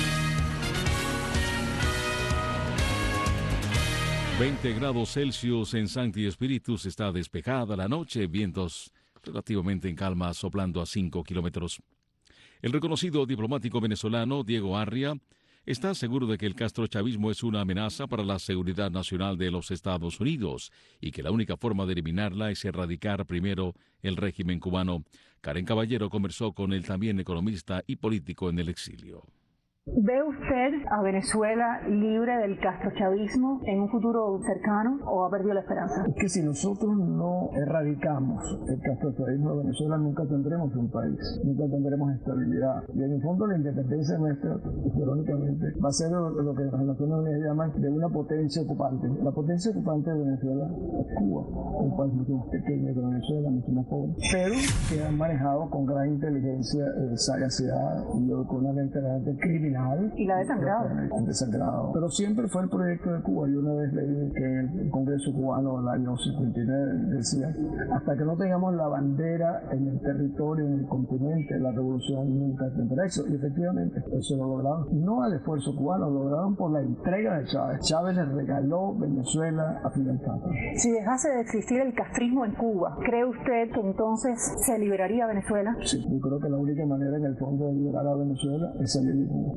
Speaker 1: veinte grados Celsius en Sancti Spiritus, está despejada la noche, vientos relativamente en calma soplando a cinco kilómetros. El reconocido diplomático venezolano Diego Arria está seguro de que el castrochavismo es una amenaza para la seguridad nacional de los Estados Unidos y que la única forma de eliminarla es erradicar primero el régimen cubano. Karen Caballero conversó con el también economista y político en el exilio.
Speaker 4: ¿Ve usted a Venezuela libre del castrochavismo en un futuro cercano o ha perdido la esperanza?
Speaker 6: Es que si nosotros no erradicamos el castrochavismo de Venezuela, nunca tendremos un país, nunca tendremos estabilidad. Y en el fondo la independencia nuestra, irónicamente, va a ser lo, lo que las Naciones Unidas llaman de una potencia ocupante. La potencia ocupante de Venezuela es Cuba, un país mucho más pequeño que Venezuela, mucho más pobre, pero que han manejado con gran inteligencia, eh, sagacidad y con una mentalidad criminal.
Speaker 4: Y la ha desangrado.
Speaker 6: desangrado. Pero siempre fue el proyecto de Cuba. Yo una vez leí que el Congreso cubano en el año cincuenta y nueve decía, hasta que no tengamos la bandera en el territorio, en el continente, la revolución nunca tendrá eso. Y efectivamente, eso lo lograron. No al esfuerzo cubano, lo lograron por la entrega de Chávez. Chávez le regaló Venezuela a Fidel Castro.
Speaker 4: Si dejase de existir el castrismo en Cuba, ¿cree usted que entonces se liberaría Venezuela?
Speaker 6: Sí, yo creo que la única manera en el fondo de liberar a Venezuela es salir de Cuba.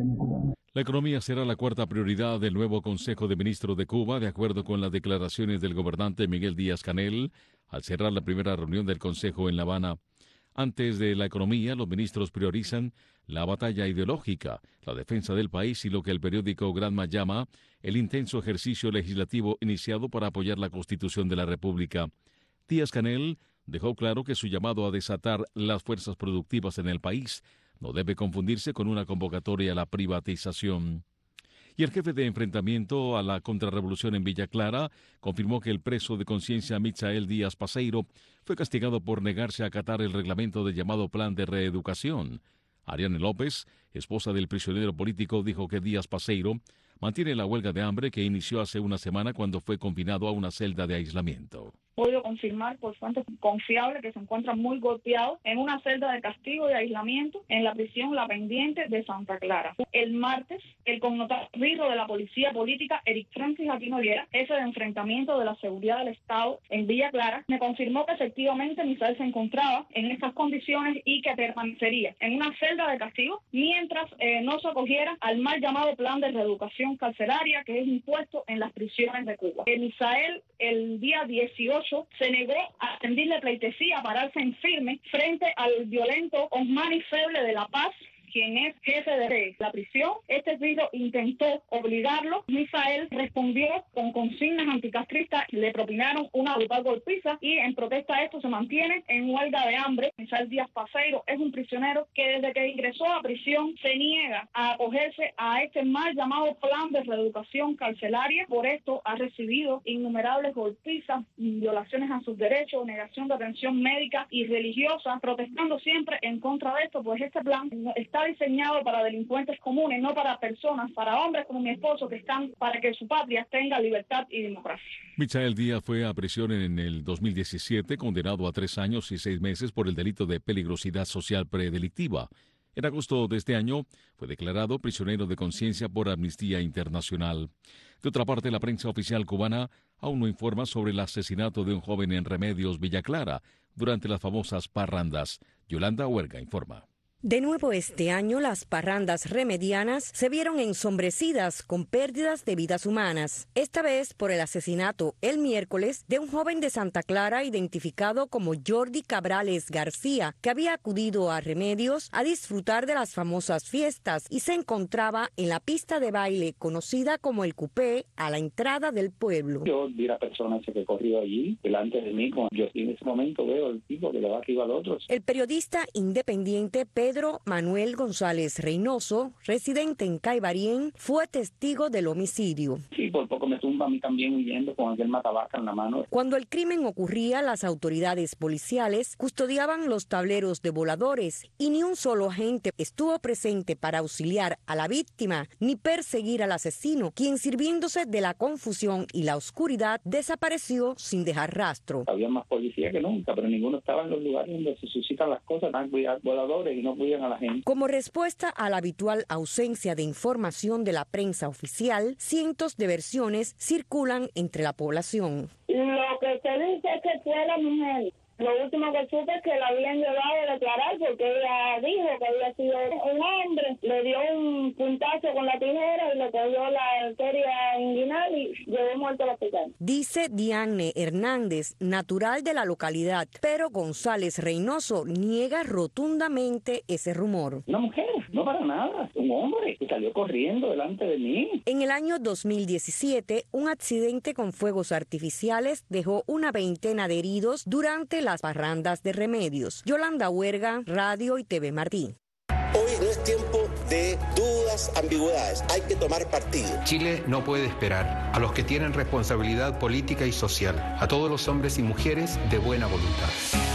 Speaker 1: La economía será la cuarta prioridad del nuevo Consejo de Ministros de Cuba, de acuerdo con las declaraciones del gobernante Miguel Díaz-Canel, al cerrar la primera reunión del Consejo en La Habana. Antes de la economía, los ministros priorizan la batalla ideológica, la defensa del país y lo que el periódico Granma llama el intenso ejercicio legislativo iniciado para apoyar la Constitución de la República. Díaz-Canel dejó claro que su llamado a desatar las fuerzas productivas en el país no debe confundirse con una convocatoria a la privatización. Y el jefe de enfrentamiento a la contrarrevolución en Villa Clara confirmó que el preso de conciencia Michael Díaz Paseiro fue castigado por negarse a acatar el reglamento del llamado Plan de Reeducación. Ariane López, esposa del prisionero político, dijo que Díaz Paseiro mantiene la huelga de hambre que inició hace una semana cuando fue confinado a una celda de aislamiento.
Speaker 7: podido confirmar por fuentes confiables que se encuentra muy golpeado en una celda de castigo y aislamiento en la prisión La Pendiente de Santa Clara. El martes, el connotado de la policía política Eric Francis Aquino Oliera, jefe de enfrentamiento de la seguridad del Estado en Villa Clara, me confirmó que efectivamente Misael se encontraba en estas condiciones y que permanecería en una celda de castigo mientras eh, no se acogiera al mal llamado plan de reeducación carcelaria que es impuesto en las prisiones de Cuba. Eh, Misael el día dieciocho se negó a rendirle pleitesía, a pararse en firme frente al violento Osmani Feble de La Paz, quien es jefe de la prisión. Este trío intentó obligarlo. Misael respondió con consignas anticastristas, le propinaron una brutal golpiza y en protesta a esto se mantiene en huelga de hambre. Misael Díaz Paceiro es un prisionero que desde que ingresó a prisión se niega a acogerse a este mal llamado plan de reeducación carcelaria. Por esto ha recibido innumerables golpizas, violaciones a sus derechos, negación de atención médica y religiosa, protestando siempre en contra de esto, pues este plan está diseñado para delincuentes comunes, no para personas, para hombres como mi esposo, que están para que su patria tenga libertad y democracia.
Speaker 1: Misael Díaz fue a prisión en el dos mil diecisiete, condenado a tres años y seis meses por el delito de peligrosidad social predelictiva. En agosto de este año fue declarado prisionero de conciencia por Amnistía Internacional. De otra parte, la prensa oficial cubana aún no informa sobre el asesinato de un joven en Remedios, Villa Clara, durante las famosas parrandas. Yolanda Huerga informa.
Speaker 8: De nuevo este año, las parrandas remedianas se vieron ensombrecidas con pérdidas de vidas humanas. Esta vez por el asesinato el miércoles de un joven de Santa Clara identificado como Jordi Cabrales García, que había acudido a Remedios a disfrutar de las famosas fiestas y se encontraba en la pista de baile conocida como el Cupé a la entrada del pueblo.
Speaker 10: Yo vi a la persona que corrió allí delante de mí. Yo en ese momento veo al tipo que le va arriba al otro.
Speaker 8: El periodista independiente Pedro Pedro Manuel González Reynoso, residente en Caibarien, fue testigo del homicidio.
Speaker 10: Sí, por poco me tumba a mí también huyendo con aquel matabaca en la mano.
Speaker 8: Cuando el crimen ocurría, las autoridades policiales custodiaban los tableros de voladores y ni un solo agente estuvo presente para auxiliar a la víctima ni perseguir al asesino, quien sirviéndose de la confusión y la oscuridad desapareció sin dejar rastro.
Speaker 10: Había más policía que nunca, pero ninguno estaba en los lugares donde se suscitan las cosas, tan cuidar voladores y no cuidan a la gente.
Speaker 8: Como respuesta a la habitual ausencia de información de la prensa oficial, cientos de versiones circulan entre la población.
Speaker 7: Lo que se dice es que fue la mujer. Lo último que supe es que la habían llevado a declarar porque ella dijo que había sido un hombre, le dio un puntazo con la tijera y le cogió la arteria inguinal y llevó muerto al hospital.
Speaker 8: Dice Diane Hernández, natural de la localidad, pero González Reynoso niega rotundamente ese rumor.
Speaker 10: Una mujer, no para nada, un hombre que salió corriendo delante de mí.
Speaker 8: En el año dos mil diecisiete, un accidente con fuegos artificiales dejó una veintena de heridos durante las parrandas de Remedios. Yolanda Huerga, Radio y T V Martí.
Speaker 24: Hoy no es tiempo de dudas, ambigüedades, hay que tomar partido.
Speaker 25: Chile no puede esperar a los que tienen responsabilidad política y social, a todos los hombres y mujeres de buena voluntad.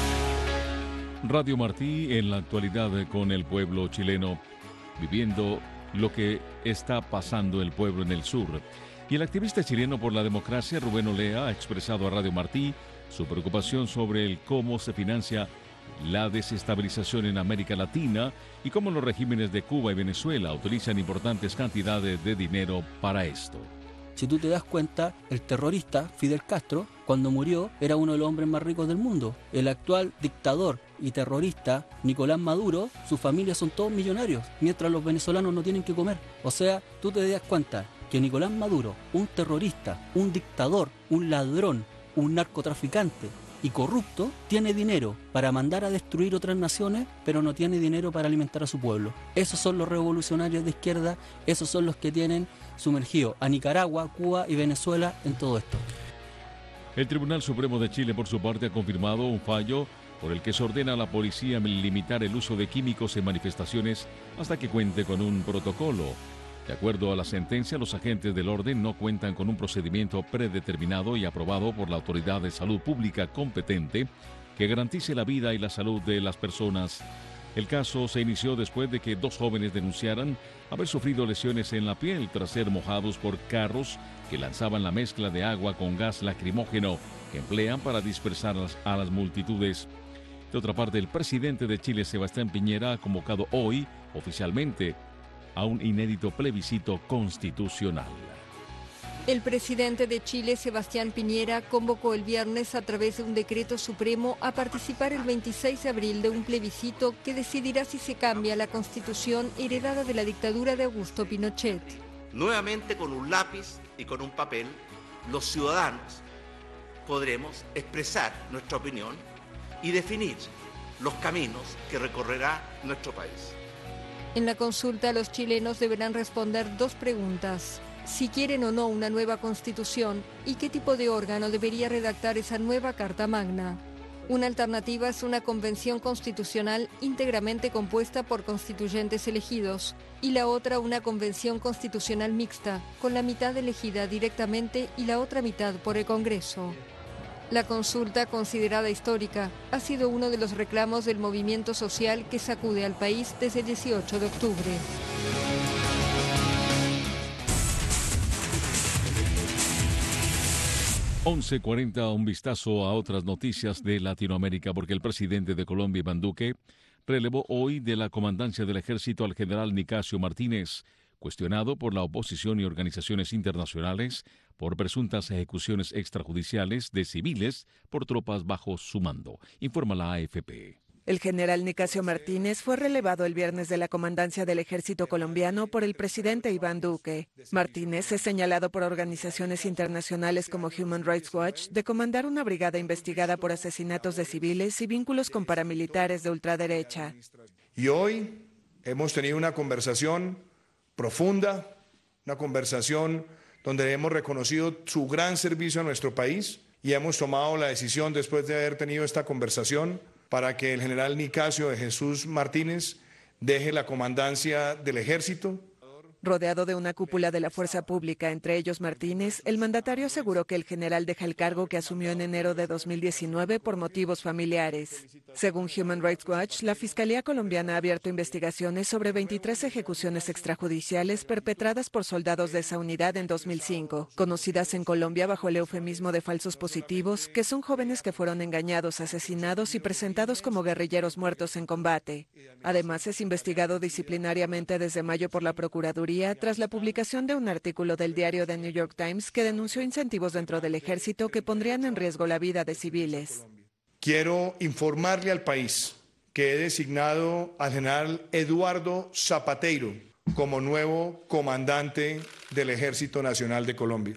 Speaker 1: Radio Martí en la actualidad con el pueblo chileno, viviendo lo que está pasando el pueblo en el sur. Y el activista chileno por la democracia, Rubén Olea, ha expresado a Radio Martí su preocupación sobre el cómo se financia la desestabilización en América Latina y cómo los regímenes de Cuba y Venezuela utilizan importantes cantidades de dinero para esto.
Speaker 26: Si tú te das cuenta, el terrorista Fidel Castro, cuando murió, era uno de los hombres más ricos del mundo. El actual dictador y terrorista Nicolás Maduro, sus familias son todos millonarios, mientras los venezolanos no tienen que comer. O sea, tú te das cuenta que Nicolás Maduro, un terrorista, un dictador, un ladrón, un narcotraficante y corrupto, tiene dinero para mandar a destruir otras naciones, pero no tiene dinero para alimentar a su pueblo. Esos son los revolucionarios de izquierda, esos son los que tienen sumergido a Nicaragua, Cuba y Venezuela en todo esto.
Speaker 1: El Tribunal Supremo de Chile, por su parte, ha confirmado un fallo por el que se ordena a la policía limitar el uso de químicos en manifestaciones hasta que cuente con un protocolo. De acuerdo a la sentencia, los agentes del orden no cuentan con un procedimiento predeterminado y aprobado por la autoridad de salud pública competente que garantice la vida y la salud de las personas. El caso se inició después de que dos jóvenes denunciaran haber sufrido lesiones en la piel tras ser mojados por carros que lanzaban la mezcla de agua con gas lacrimógeno que emplean para dispersar a las multitudes. De otra parte, el presidente de Chile, Sebastián Piñera, ha convocado hoy oficialmente a un inédito plebiscito constitucional.
Speaker 9: El presidente de Chile, Sebastián Piñera, convocó el viernes a través de un decreto supremo a participar el veintiséis de abril de un plebiscito que decidirá si se cambia la constitución heredada de la dictadura de Augusto Pinochet.
Speaker 11: Nuevamente, con un lápiz y con un papel, los ciudadanos podremos expresar nuestra opinión y definir los caminos que recorrerá nuestro país.
Speaker 9: En la consulta, los chilenos deberán responder dos preguntas: si quieren o no una nueva constitución y qué tipo de órgano debería redactar esa nueva Carta Magna. Una alternativa es una convención constitucional íntegramente compuesta por constituyentes elegidos y la otra una convención constitucional mixta, con la mitad elegida directamente y la otra mitad por el Congreso. La consulta, considerada histórica, ha sido uno de los reclamos del movimiento social que sacude al país desde el dieciocho de octubre.
Speaker 1: once cuarenta, un vistazo a otras noticias de Latinoamérica, porque el presidente de Colombia, Iván Duque, relevó hoy de la comandancia del ejército al general Nicasio Martínez, cuestionado por la oposición y organizaciones internacionales por presuntas ejecuciones extrajudiciales de civiles por tropas bajo su mando, informa la A F P.
Speaker 12: El general Nicasio Martínez fue relevado el viernes de la comandancia del ejército colombiano por el presidente Iván Duque. Martínez es señalado por organizaciones internacionales como Human Rights Watch de comandar una brigada investigada por asesinatos de civiles y vínculos con paramilitares de ultraderecha.
Speaker 14: Y hoy hemos tenido una conversación profunda, una conversación donde hemos reconocido su gran servicio a nuestro país y hemos tomado la decisión, después de haber tenido esta conversación, para que el general Nicasio de Jesús Martínez deje la comandancia del ejército.
Speaker 12: Rodeado de una cúpula de la fuerza pública, entre ellos Martínez, el mandatario aseguró que el general deja el cargo que asumió en enero de dos mil diecinueve por motivos familiares. Según Human Rights Watch, la Fiscalía colombiana ha abierto investigaciones sobre veintitrés ejecuciones extrajudiciales perpetradas por soldados de esa unidad en dos mil cinco, conocidas en Colombia bajo el eufemismo de falsos positivos, que son jóvenes que fueron engañados, asesinados y presentados como guerrilleros muertos en combate. Además, es investigado disciplinariamente desde mayo por la Procuraduría tras la publicación de un artículo del diario The New York Times que denunció incentivos dentro del ejército que pondrían en riesgo la vida de civiles.
Speaker 14: Quiero informarle al país que he designado al general Eduardo Zapateiro como nuevo comandante del Ejército Nacional de Colombia.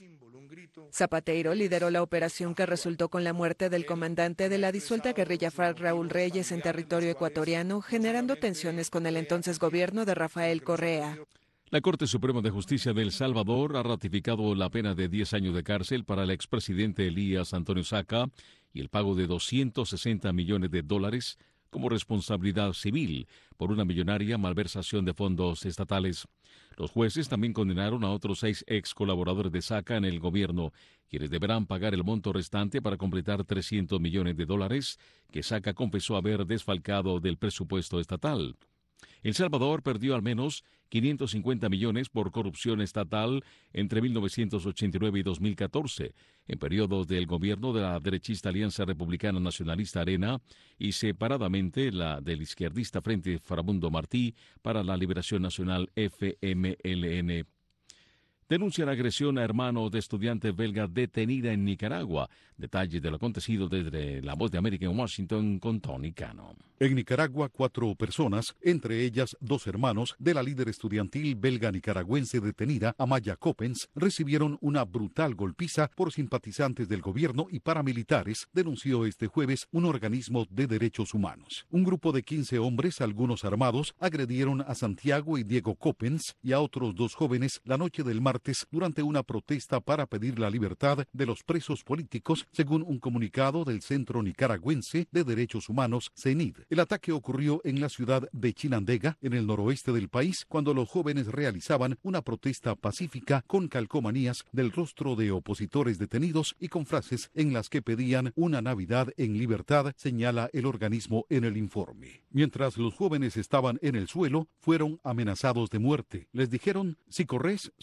Speaker 12: Zapateiro lideró la operación que resultó con la muerte del comandante de la disuelta guerrilla FARC, Raúl Reyes, en territorio ecuatoriano, generando tensiones con el entonces gobierno de Rafael Correa.
Speaker 1: La Corte Suprema de Justicia de El Salvador ha ratificado la pena de diez años de cárcel para el expresidente Elías Antonio Saca y el pago de doscientos sesenta millones de dólares como responsabilidad civil por una millonaria malversación de fondos estatales. Los jueces también condenaron a otros seis ex colaboradores de Saca en el gobierno, quienes deberán pagar el monto restante para completar trescientos millones de dólares que Saca confesó haber desfalcado del presupuesto estatal. El Salvador perdió al menos quinientos cincuenta millones por corrupción estatal entre mil novecientos ochenta y nueve y dos mil catorce, en periodos del gobierno de la derechista Alianza Republicana Nacionalista Arena y separadamente la del izquierdista Frente Farabundo Martí para la Liberación Nacional F M L N. Denuncian agresión a hermano de estudiante belga detenida en Nicaragua. Detalles de lo acontecido desde La Voz de América en Washington con Tony Cano.
Speaker 21: En Nicaragua, cuatro personas, entre ellas dos hermanos de la líder estudiantil belga nicaragüense detenida, Amaya Coppens, recibieron una brutal golpiza por simpatizantes del gobierno y paramilitares, denunció este jueves un organismo de derechos humanos. Un grupo de quince hombres, algunos armados, agredieron a Santiago y Diego Coppens y a otros dos jóvenes la noche del martes durante una protesta para pedir la libertad de los presos políticos, según un comunicado del Centro Nicaragüense de Derechos Humanos, CENID. El ataque ocurrió en la ciudad de Chinandega, en el noroeste del país, cuando los jóvenes realizaban una protesta pacífica con calcomanías del rostro de opositores detenidos y con frases en las que pedían una Navidad en libertad, señala el organismo en el informe. Mientras los jóvenes estaban en el suelo, fueron amenazados de muerte. Les dijeron, si corres, son tres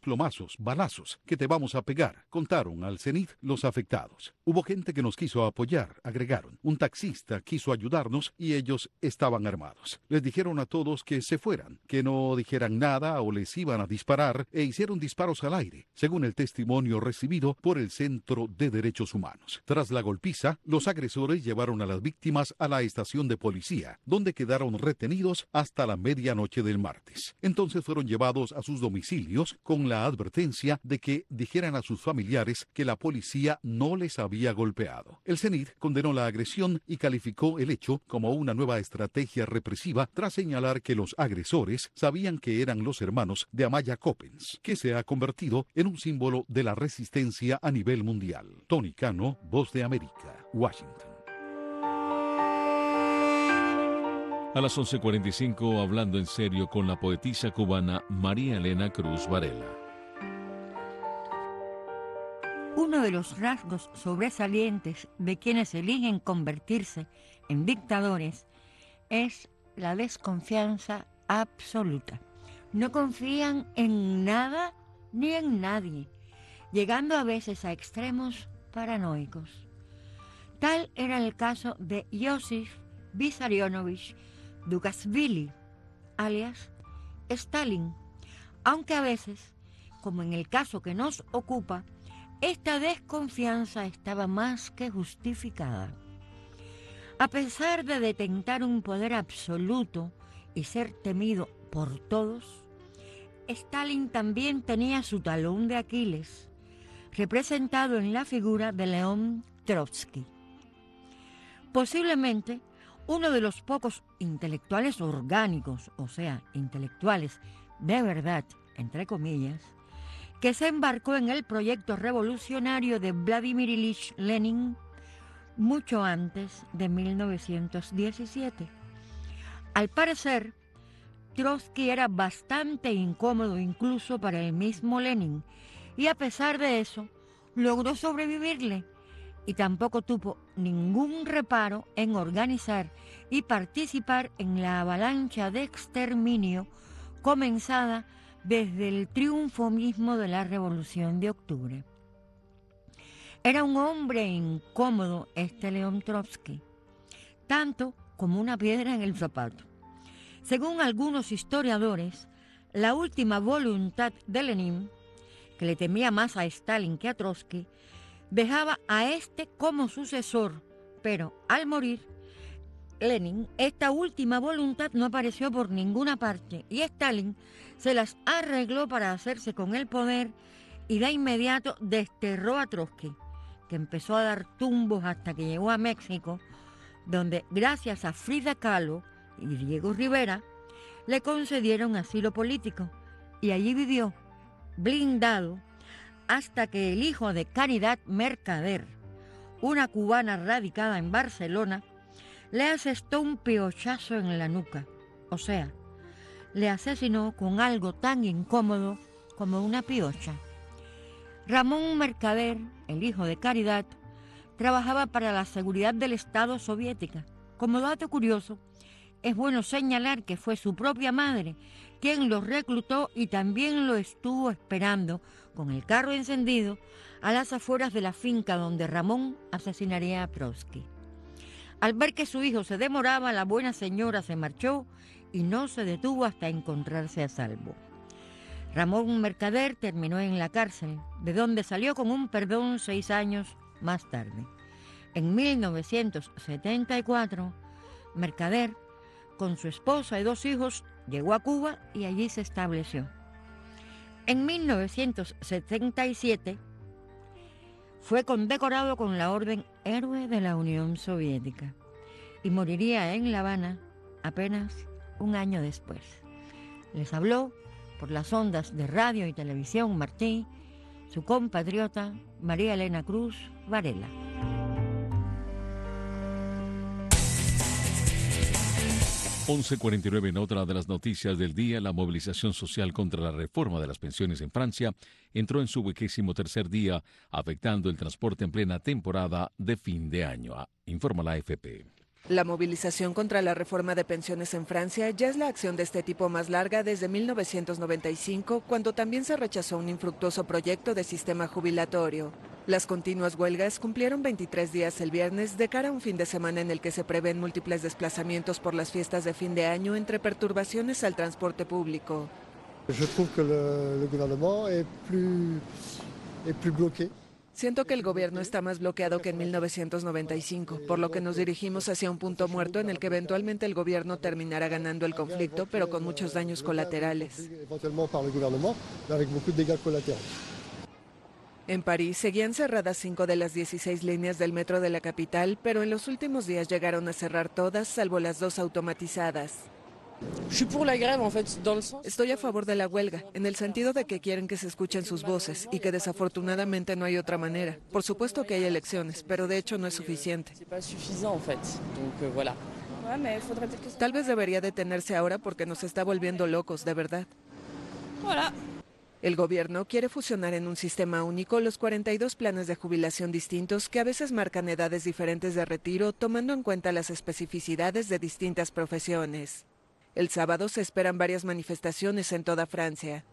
Speaker 21: plomazos, balazos, que te vamos a pegar, contaron al CENIT los afectados. Hubo gente que nos quiso apoyar, agregaron. Un taxista quiso ayudarnos y ellos estaban armados. Les dijeron a todos que se fueran, que no dijeran nada o les iban a disparar e hicieron disparos al aire, según el testimonio recibido por el Centro de Derechos Humanos. Tras la golpiza, los agresores llevaron a las víctimas a la estación de policía, donde quedaron retenidos hasta la medianoche del martes. Entonces fueron llevados a sus domicilios con la advertencia de que dijeran a sus familiares que la policía no les había golpeado. El CENIT condenó la agresión y calificó el hecho como una nueva estrategia represiva tras señalar que los agresores sabían que eran los hermanos de Amaya Coppens, que se ha convertido en un símbolo de la resistencia a nivel mundial. Tony Cano, Voz de América, Washington.
Speaker 1: A las once cuarenta y cinco, hablando en serio con la poetisa cubana María Elena Cruz Varela.
Speaker 13: Uno de los rasgos sobresalientes de quienes eligen convertirse en dictadores es la desconfianza absoluta. No confían en nada ni en nadie, llegando a veces a extremos paranoicos. Tal era el caso de Josif Vissarionovich Dugashvili, alias Stalin, aunque a veces, como en el caso que nos ocupa, esta desconfianza estaba más que justificada. A pesar de detentar un poder absoluto y ser temido por todos, Stalin también tenía su talón de Aquiles, representado en la figura de León Trotsky. Posiblemente uno de los pocos intelectuales orgánicos, o sea, intelectuales de verdad, entre comillas, que se embarcó en el proyecto revolucionario de Vladimir Ilich Lenin mucho antes de mil novecientos diecisiete. Al parecer, Trotsky era bastante incómodo incluso para el mismo Lenin, y a pesar de eso, logró sobrevivirle y tampoco tuvo ningún reparo en organizar y participar en la avalancha de exterminio comenzada desde el triunfo mismo de la Revolución de Octubre. Era un hombre incómodo este León Trotsky, tanto como una piedra en el zapato. Según algunos historiadores, la última voluntad de Lenin, que le temía más a Stalin que a Trotsky, dejaba a este como sucesor, pero al morir Lenin, esta última voluntad no apareció por ninguna parte y Stalin se las arregló para hacerse con el poder y de inmediato desterró a Trotsky, que empezó a dar tumbos hasta que llegó a México, donde gracias a Frida Kahlo y Diego Rivera le concedieron asilo político y allí vivió blindado hasta que el hijo de Caridad Mercader, una cubana radicada en Barcelona, le asestó un piochazo en la nuca, o sea, le asesinó con algo tan incómodo como una piocha. Ramón Mercader, el hijo de Caridad, trabajaba para la seguridad del Estado soviética. Como dato curioso, es bueno señalar que fue su propia madre quien lo reclutó y también lo estuvo esperando con el carro encendido a las afueras de la finca donde Ramón asesinaría a Trotsky. Al ver que su hijo se demoraba, la buena señora se marchó y no se detuvo hasta encontrarse a salvo. Ramón Mercader terminó en la cárcel, de donde salió con un perdón seis años más tarde. En mil novecientos setenta y cuatro, Mercader, con su esposa y dos hijos, llegó a Cuba y allí se estableció. En mil novecientos setenta y siete fue condecorado con la Orden Héroe de la Unión Soviética y moriría en La Habana apenas un año después. Les habló por las ondas de radio y televisión Martí, su compatriota María Elena Cruz Varela.
Speaker 1: once cuarenta y nueve, en otra de las noticias del día, la movilización social contra la reforma de las pensiones en Francia entró en su vigésimo tercer día, afectando el transporte en plena temporada de fin de año, informa la A F P.
Speaker 12: La movilización contra la reforma de pensiones en Francia ya es la acción de este tipo más larga desde mil novecientos noventa y cinco, cuando también se rechazó un infructuoso proyecto de sistema jubilatorio. Las continuas huelgas cumplieron veintitrés días el viernes de cara a un fin de semana en el que se prevén múltiples desplazamientos por las fiestas de fin de año entre perturbaciones al transporte público.
Speaker 15: Je trouve que le, le gouvernement est plus, est plus bloqué.
Speaker 12: Siento que el gobierno está más bloqueado que en mil novecientos noventa y cinco, por lo que nos dirigimos hacia un punto muerto en el que eventualmente el gobierno terminará ganando el conflicto, pero con muchos daños colaterales. En París seguían cerradas cinco de las dieciséis líneas del metro de la capital, pero en los últimos días llegaron a cerrar todas, salvo las dos automatizadas. Estoy a favor de la huelga, en el sentido de que quieren que se escuchen sus voces y que desafortunadamente no hay otra manera. Por supuesto que hay elecciones, pero de hecho no es suficiente. Tal vez debería detenerse ahora porque nos está volviendo locos, de verdad. El gobierno quiere fusionar en un sistema único los cuarenta y dos planes de jubilación distintos que a veces marcan edades diferentes de retiro, tomando en cuenta las especificidades de distintas profesiones. El sábado se esperan varias manifestaciones en toda Francia.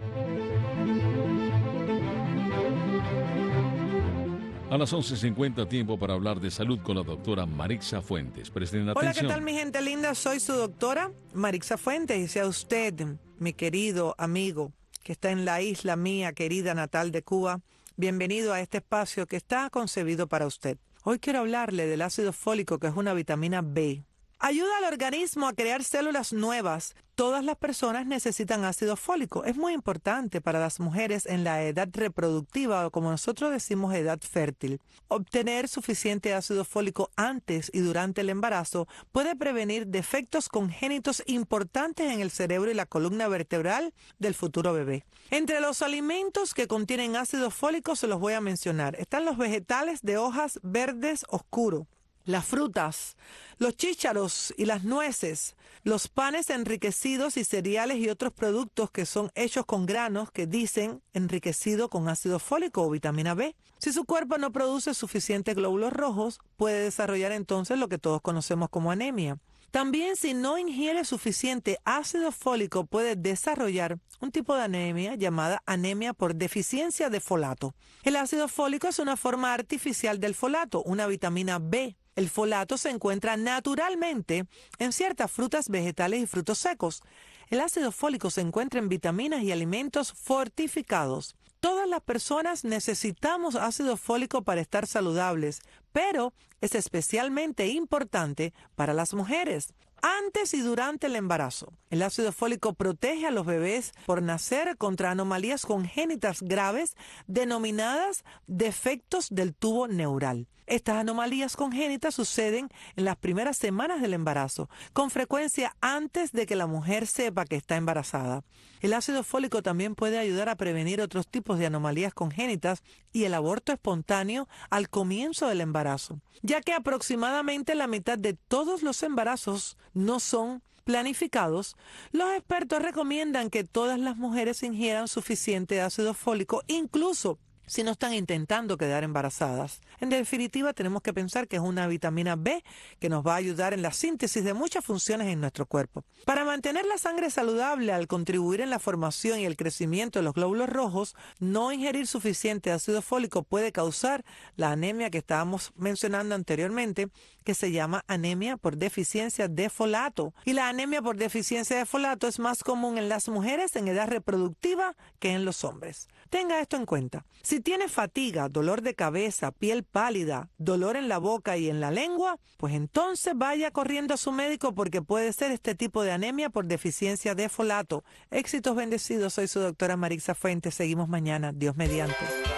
Speaker 1: A las once cincuenta, tiempo para hablar de salud con la doctora Marixa Fuentes. Presten atención.
Speaker 16: Hola, ¿qué tal mi gente linda? Soy su doctora Marixa Fuentes y sea usted, mi querido amigo, que está en la isla mía querida natal de Cuba, bienvenido a este espacio que está concebido para usted. Hoy quiero hablarle del ácido fólico, que es una vitamina B. Ayuda al organismo a crear células nuevas. Todas las personas necesitan ácido fólico. Es muy importante para las mujeres en la edad reproductiva o, como nosotros decimos, edad fértil. Obtener suficiente ácido fólico antes y durante el embarazo puede prevenir defectos congénitos importantes en el cerebro y la columna vertebral del futuro bebé. Entre los alimentos que contienen ácido fólico se los voy a mencionar. Están los vegetales de hojas verdes oscuro, las frutas, los chícharos y las nueces, los panes enriquecidos y cereales y otros productos que son hechos con granos que dicen enriquecido con ácido fólico o vitamina B. Si su cuerpo no produce suficientes glóbulos rojos, puede desarrollar entonces lo que todos conocemos como anemia. También, si no ingiere suficiente ácido fólico, puede desarrollar un tipo de anemia llamada anemia por deficiencia de folato. El ácido fólico es una forma artificial del folato, una vitamina B. El folato se encuentra naturalmente en ciertas frutas, vegetales y frutos secos. El ácido fólico se encuentra en vitaminas y alimentos fortificados. Todas las personas necesitamos ácido fólico para estar saludables, pero es especialmente importante para las mujeres. Antes y durante el embarazo, el ácido fólico protege a los bebés por nacer contra anomalías congénitas graves denominadas defectos del tubo neural. Estas anomalías congénitas suceden en las primeras semanas del embarazo, con frecuencia antes de que la mujer sepa que está embarazada. El ácido fólico también puede ayudar a prevenir otros tipos de anomalías congénitas y el aborto espontáneo al comienzo del embarazo, ya que aproximadamente la mitad de todos los embarazos no son planificados. Los expertos recomiendan que todas las mujeres ingieran suficiente ácido fólico, incluso si no están intentando quedar embarazadas. En definitiva, tenemos que pensar que es una vitamina B que nos va a ayudar en la síntesis de muchas funciones en nuestro cuerpo. Para mantener la sangre saludable, al contribuir en la formación y el crecimiento de los glóbulos rojos, no ingerir suficiente ácido fólico puede causar la anemia que estábamos mencionando anteriormente, que se llama anemia por deficiencia de folato. Y la anemia por deficiencia de folato es más común en las mujeres en edad reproductiva que en los hombres. Tenga esto en cuenta. Si tiene fatiga, dolor de cabeza, piel pálida, dolor en la boca y en la lengua, pues entonces vaya corriendo a su médico porque puede ser este tipo de anemia por deficiencia de folato. Éxitos bendecidos. Soy su doctora Marixa Fuentes. Seguimos mañana. Dios mediante.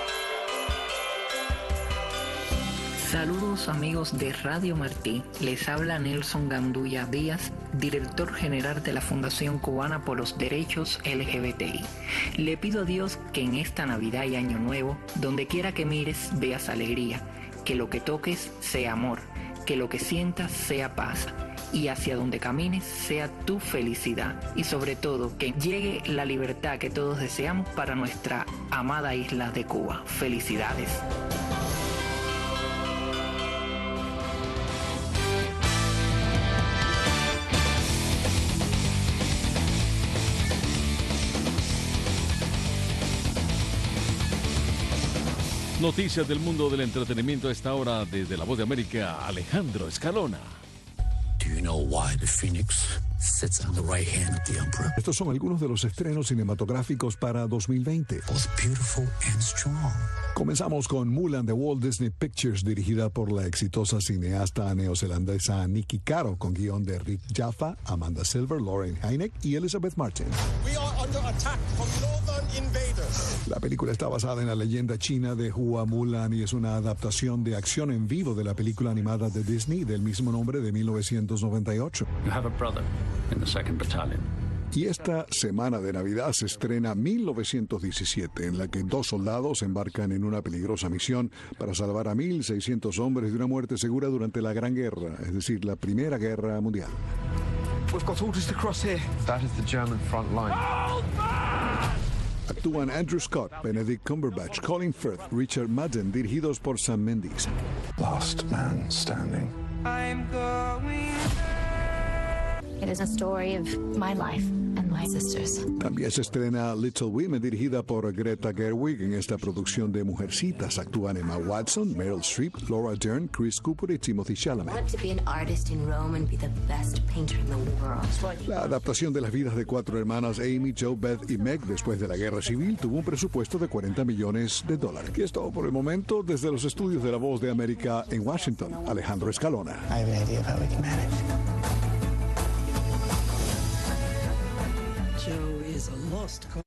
Speaker 17: Saludos amigos de Radio Martí, les habla Nelson Gandulla Díaz, director general de la Fundación Cubana por los Derechos L G B T I. Le pido a Dios que en esta Navidad y Año Nuevo, donde quiera que mires, veas alegría, que lo que toques sea amor, que lo que sientas sea paz, y hacia donde camines sea tu felicidad, y sobre todo que llegue la libertad que todos deseamos para nuestra amada isla de Cuba. Felicidades.
Speaker 1: Noticias del mundo del entretenimiento a esta hora desde La Voz de América, Alejandro Escalona.
Speaker 2: Do you know why the phoenix sits on the right hand of the emperor?
Speaker 5: Estos son algunos de los estrenos cinematográficos para dos mil veinte.
Speaker 2: Both beautiful and strong.
Speaker 5: Comenzamos con Mulan de Walt Disney Pictures, dirigida por la exitosa cineasta neozelandesa Nikki Caro, con guión de Rick Jaffa, Amanda Silver, Lauren Hynek y Elizabeth Martin.
Speaker 18: We are under attack from northern invaders.
Speaker 5: La película está basada en la leyenda china de Hua Mulan y es una adaptación de acción en vivo de la película animada de Disney del mismo nombre de mil novecientos noventa y ocho.
Speaker 2: You have a brother in the second battalion.
Speaker 5: Y esta semana de Navidad se estrena mil novecientos diecisiete, en la que dos soldados embarcan en una peligrosa misión para salvar a mil seiscientos hombres de una muerte segura durante la Gran Guerra, es decir, la Primera Guerra Mundial.
Speaker 19: We've got orders to cross here. That is the German front line.
Speaker 5: Actúan Andrew Scott, Benedict Cumberbatch, Colin Firth, Richard Madden, dirigidos por Sam Mendes.
Speaker 19: Last man standing.
Speaker 20: I'm going. It is a story of my life and my sisters.
Speaker 5: También se estrena Little Women, dirigida por Greta Gerwig. En esta producción de Mujercitas actúan Emma Watson, Meryl Streep, Laura Dern, Chris Cooper y Timothy Chalamet.
Speaker 20: I want to be an artist in Rome and be the best painter in the world.
Speaker 5: La adaptación de las vidas de cuatro hermanas, Amy, Jo, Beth y Meg, después de la Guerra Civil, tuvo un presupuesto de cuarenta millones de dólares. Y es todo por el momento desde los estudios de La Voz de América en Washington. Alejandro Escalona.
Speaker 2: I have an idea of how we can manage.
Speaker 22: Joe is a lost cause.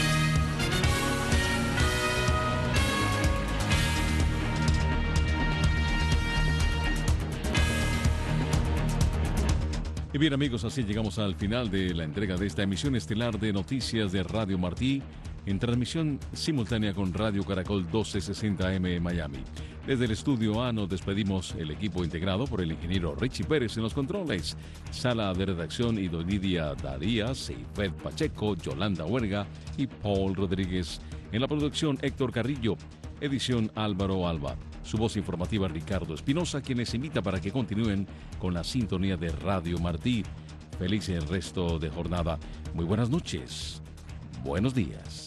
Speaker 1: Y bien amigos, así llegamos al final de la entrega de esta emisión estelar de Noticias de Radio Martí, en transmisión simultánea con Radio Caracol doce sesenta A M en Miami. Desde el estudio A nos despedimos el equipo integrado por el ingeniero Richie Pérez en los controles, sala de redacción Idolidia Darías, Seifed Pacheco, Yolanda Huerga y Paul Rodríguez. En la producción Héctor Carrillo, edición Álvaro Alba. Su voz informativa Ricardo Espinosa, quien les invita para que continúen con la sintonía de Radio Martí. Feliz el resto de jornada. Muy buenas noches. Buenos días.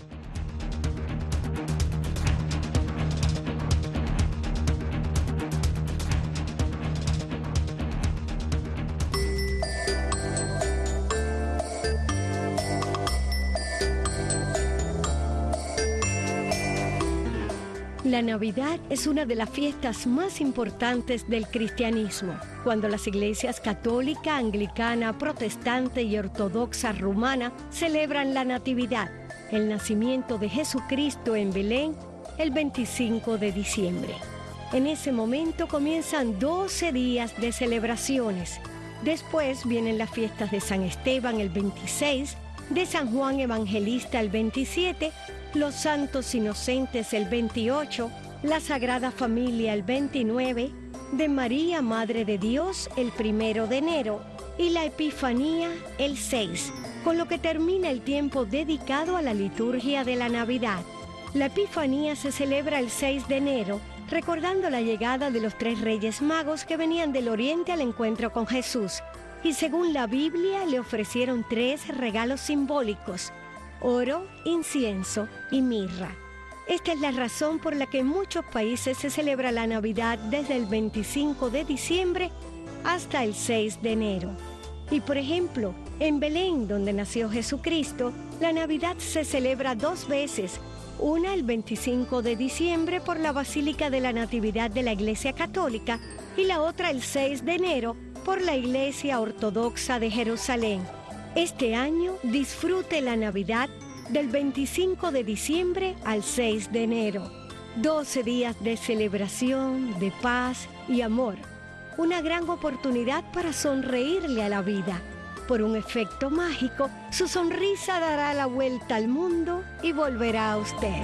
Speaker 27: La Navidad es una de las fiestas más importantes del cristianismo. Cuando las iglesias católica, anglicana, protestante y ortodoxa rumana celebran la Natividad, el nacimiento de Jesucristo en Belén, el veinticinco de diciembre. En ese momento comienzan doce días de celebraciones. Después vienen las fiestas de San Esteban el veintiséis, de San Juan Evangelista el veintisiete, los Santos Inocentes el veintiocho, la Sagrada Familia el veintinueve, de María Madre de Dios el primero de enero y la Epifanía el seis, con lo que termina el tiempo dedicado a la liturgia de la Navidad. La Epifanía se celebra el seis de enero, recordando la llegada de los tres Reyes Magos que venían del Oriente al encuentro con Jesús, y según la Biblia le ofrecieron tres regalos simbólicos: oro, incienso y mirra. Esta es la razón por la que en muchos países se celebra la Navidad desde el veinticinco de diciembre hasta el seis de enero. Y por ejemplo, en Belén, donde nació Jesucristo, la Navidad se celebra dos veces, una el veinticinco de diciembre por la Basílica de la Natividad de la Iglesia Católica y la otra el seis de enero por la Iglesia Ortodoxa de Jerusalén. Este año disfrute la Navidad del veinticinco de diciembre al seis de enero. doce días de celebración, de paz y amor. Una gran oportunidad para sonreírle a la vida. Por un efecto mágico, su sonrisa dará la vuelta al mundo y volverá a usted.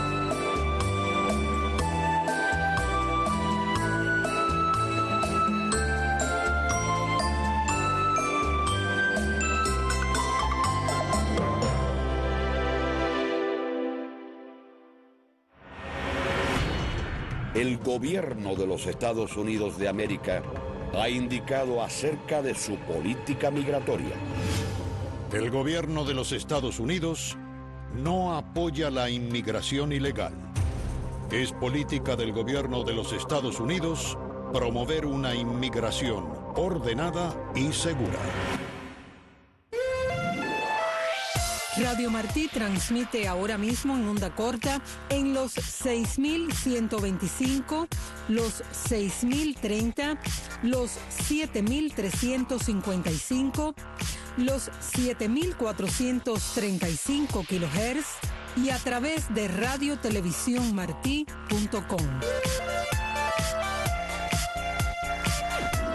Speaker 28: El gobierno de los Estados Unidos de América ha indicado acerca de su política migratoria.
Speaker 29: El gobierno de los Estados Unidos no apoya la inmigración ilegal. Es política del gobierno de los Estados Unidos promover una inmigración ordenada y segura.
Speaker 3: Radio Martí transmite ahora mismo en onda corta en los seis mil ciento veinticinco, los seis mil treinta, los siete mil trescientos cincuenta y cinco, los siete mil cuatrocientos treinta y cinco kilohertz y a través de radio televisión martí punto com.